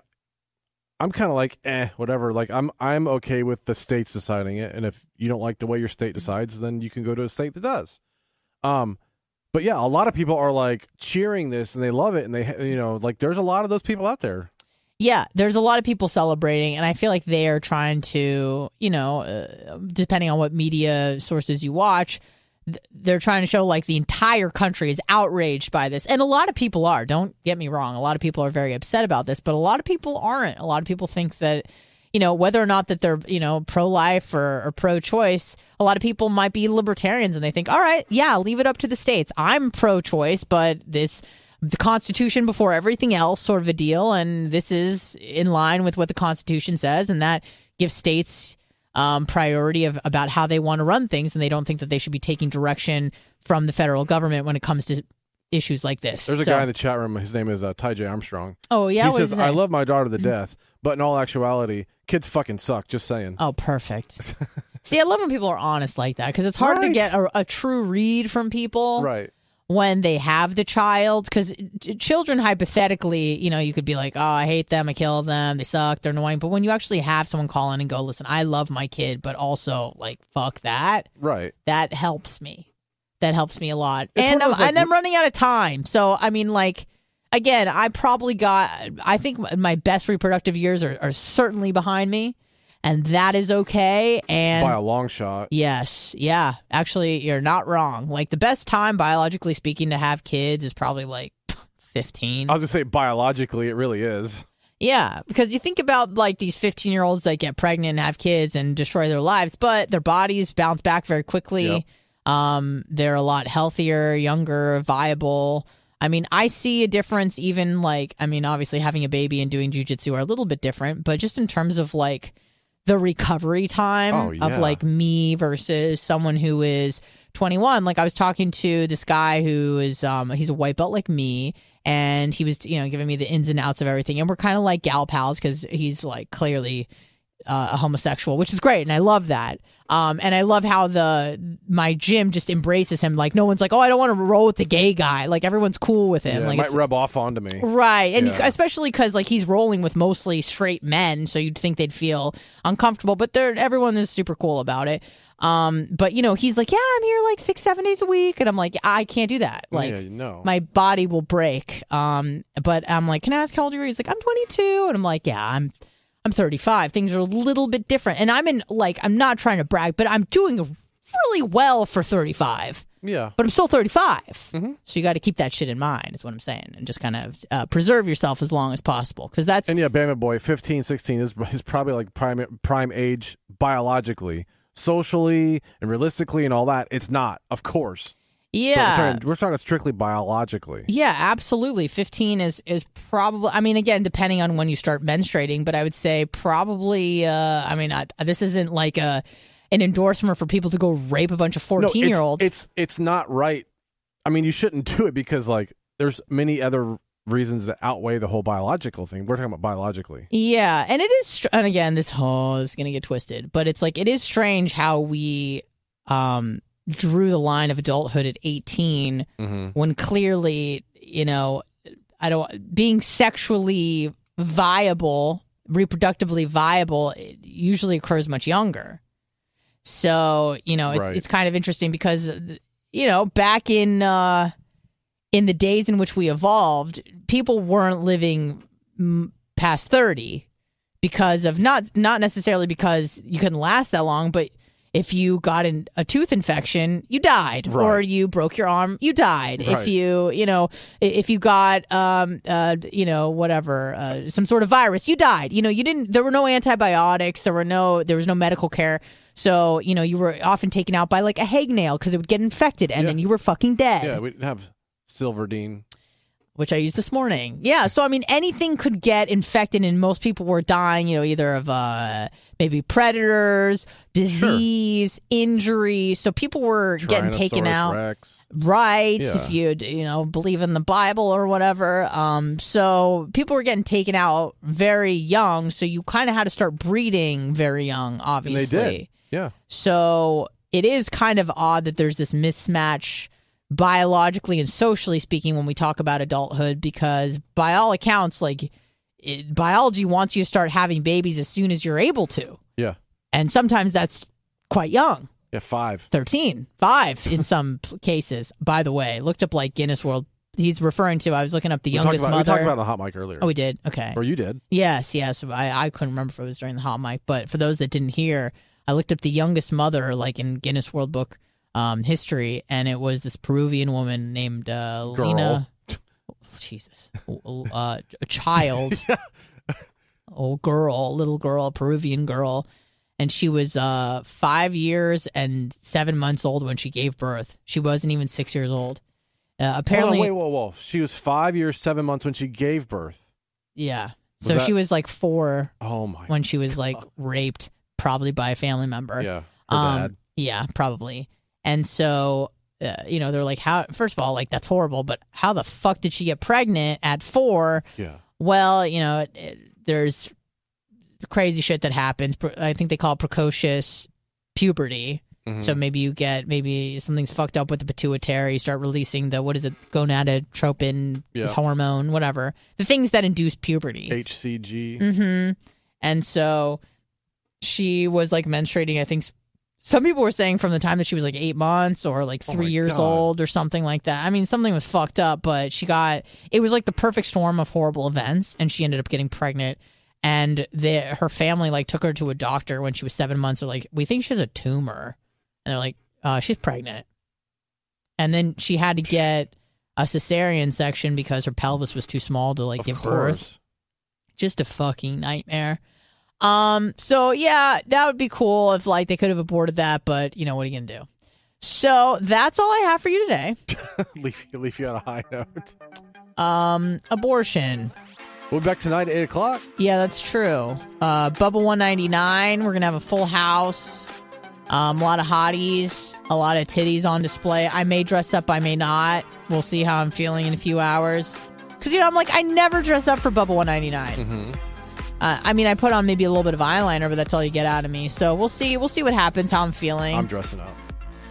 I'm kind of like, eh, whatever. Like, I'm, I'm okay with the states deciding it. And if you don't like the way your state decides, then you can go to a state that does. Um, But yeah, a lot of people are like cheering this and they love it. And they, you know, like there's a lot of those people out there. Yeah, there's a lot of people celebrating. And I feel like they are trying to, you know, uh, depending on what media sources you watch, th- they're trying to show like the entire country is outraged by this. And a lot of people are. Don't get me wrong. A lot of people are very upset about this, but a lot of people aren't. A lot of people think that, you know, whether or not that they're, you know, pro-life or, or pro-choice, a lot of people might be libertarians and they think, all right, yeah, leave it up to the states. I'm pro-choice, but this the Constitution before everything else sort of a deal. And this is in line with what the Constitution says. And that gives states um, priority of about how they want to run things. And they don't think that they should be taking direction from the federal government when it comes to issues like this. There's a so, guy in the chat room. His name is uh, Ty J Armstrong. Oh, yeah? He says, I love my daughter to death, but in all actuality, kids fucking suck. Just saying. Oh, perfect. See, I love when people are honest like that, because it's hard right. to get a, a true read from people. Right. When they have the child, because children, hypothetically, you know, you could be like, oh, I hate them, I kill them, they suck, they're annoying. But when you actually have someone call in and go, listen, I love my kid, but also, like, fuck that. Right. That helps me. That helps me a lot. It's and I'm, like, and I'm running out of time. So, I mean, like, again, I probably got, I think my best reproductive years are, are certainly behind me. And that is okay. And by a long shot. Yes. Yeah. Actually, you're not wrong. Like, the best time, biologically speaking, to have kids is probably like fifteen. I was going to say biologically, it really is. Yeah. Because you think about like these fifteen year olds that get pregnant and have kids and destroy their lives, but their bodies bounce back very quickly. Yep. Um, they're a lot healthier, younger, viable. I mean, I see a difference even like, I mean, obviously having a baby and doing jujitsu are a little bit different, but just in terms of like the recovery time oh, yeah. of like me versus someone who is twenty-one. Like, I was talking to this guy who is, um, he's a white belt like me, and he was, you know, giving me the ins and outs of everything. And we're kind of like gal pals because he's like clearly uh, a homosexual, which is great. And I love that. Um, and I love how the my gym just embraces him. Like, no one's like, oh, I don't want to roll with the gay guy. Like, everyone's cool with him. Yeah, like, it might rub off onto me. Right. And yeah. especially because, like, he's rolling with mostly straight men, so you'd think they'd feel uncomfortable. But they're everyone is super cool about it. Um, but, you know, he's like, yeah, I'm here like six, seven days a week. And I'm like, I can't do that. Like, yeah, no. my body will break. Um, but I'm like, can I ask how old you are? He's like, I'm twenty-two. And I'm like, yeah, I'm I'm thirty-five. Things are a little bit different. And I'm in, like, I'm not trying to brag, but I'm doing really well for thirty-five. Yeah. But I'm still thirty-five. Mm-hmm. So you got to keep that shit in mind, is what I'm saying. And just kind of uh, preserve yourself as long as possible. Because that's. And yeah, Bama Boy, fifteen, sixteen is, is probably like prime, prime age biologically. Socially and realistically and all that. It's not, of course. Yeah. We're talking, we're talking strictly biologically. Yeah, absolutely. fifteen is, is probably, I mean, again, depending on when you start menstruating, but I would say probably, uh, I mean, I, this isn't like a an endorsement for people to go rape a bunch of fourteen-year-olds. No, it's, it's, it's not right. I mean, you shouldn't do it because, like, there's many other reasons that outweigh the whole biological thing. We're talking about biologically. Yeah, and it is, and again, this whole is going to get twisted, but it's like, it is strange how we, um, drew the line of adulthood at eighteen Mm-hmm. when clearly, you know, I don't being sexually viable, reproductively viable, it usually occurs much younger. So, you know, it's Right. it's kind of interesting because, you know, back in uh, in the days in which we evolved, people weren't living m- past thirty because of not not necessarily because you couldn't last that long, but if you got in a tooth infection, you died, Right. or you broke your arm, you died. Right. If you, you know, i- if you got, um, uh, you know, whatever, uh, some sort of virus, you died. You know, you didn't. There were no antibiotics. There were no. There was no medical care. So you know, you were often taken out by like a hangnail because it would get infected, and Yeah. then you were fucking dead. Yeah, we didn't have Silverdine. Which I used this morning. Yeah, so I mean, anything could get infected, and most people were dying, you know, either of uh, maybe predators, disease, injury. So people were getting taken Tyrannosaurus out. Rex. Right, Yeah. if you you know believe in the Bible or whatever. Um, so people were getting taken out very young. So you kind of had to start breeding very young, And obviously. they did. Yeah. So it is kind of odd that there's this mismatch biologically and socially speaking when we talk about adulthood, because by all accounts, like it, biology wants you to start having babies as soon as you're able to. Yeah. And sometimes that's quite young. Yeah, five. thirteen, five in some p- cases. By the way, looked up like Guinness World. He's referring to, I was looking up the We talked youngest about, we mother. talked about it on the hot mic earlier. Oh, we did? Okay. Or you did. Yes, yes. I, I couldn't remember if it was during the hot mic, but for those that didn't hear, I looked up the youngest mother, like in Guinness World Book um, history, and it was this Peruvian woman named uh, Girl. Lena. Oh, Jesus, uh, a child, oh girl, little girl, Peruvian girl, and she was uh, five years and seven months old when she gave birth. She wasn't even six years old. Uh, apparently, Hold on, wait, whoa, whoa. She was five years, seven months when she gave birth. yeah. Was So that- she was like four Oh my. when she was like raped, probably by a family member. Yeah. Her Um, dad. yeah, probably. And so, uh, you know, they're like, how, first of all, like, that's horrible, but how the fuck did she get pregnant at four? Yeah. Well, you know, it, it, there's crazy shit that happens. Pre- I think they call it precocious puberty. Mhm. So maybe you get, maybe something's fucked up with the pituitary. You start releasing the, what is it, gonadotropin Yeah. hormone, whatever. The things that induce puberty. H C G. Mm-hmm. And so she was like menstruating, I think s- some people were saying from the time that she was like eight months or like Oh three my years God. old or something like that. I mean, something was fucked up, but she got, it was like the perfect storm of horrible events, and she ended up getting pregnant. And the, her family like took her to a doctor when she was seven months. They're like, we think she has a tumor. And they're like, uh, she's pregnant. And then she had to get a cesarean section because her pelvis was too small to like Of give birth. course. Just a fucking nightmare. Um, so yeah, that would be cool if like they could have aborted that, but you know, what are you gonna do? So that's all I have for you today. leave, you- leave you on a high note. Um, abortion. We'll be back tonight at eight o'clock. Yeah, that's true. Uh, Bubba one ninety-nine. We're gonna have a full house. Um, a lot of hotties, a lot of titties on display. I may dress up, I may not. We'll see how I'm feeling in a few hours. Because, you know, I'm like, I never dress up for Bubba one ninety-nine. Mm-hmm. Uh, I mean, I put on maybe a little bit of eyeliner, but that's all you get out of me. So we'll see. We'll see what happens, how I'm feeling. I'm dressing up.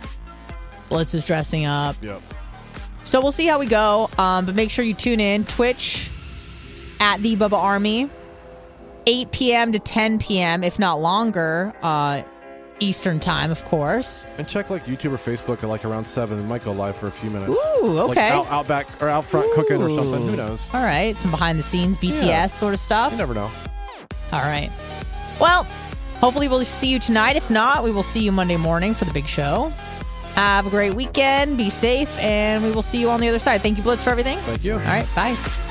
Blitz is dressing up. Yep. So we'll see how we go. Um, but make sure you tune in. Twitch at the Bubba Army. eight p.m. to ten p.m., if not longer, uh, Eastern time, of course. And check like YouTube or Facebook at like around seven. It might go live for a few minutes. Ooh, Like okay. out, out back or out front cooking or something. Who Ooh. knows? All right. Some behind the scenes B T S Yeah. sort of stuff. You never know. All right. Well, hopefully we'll see you tonight. If not, we will see you Monday morning for the big show. Have a great weekend. Be safe. And we will see you on the other side. Thank you, Blitz, for everything. Thank you. All right. Bye.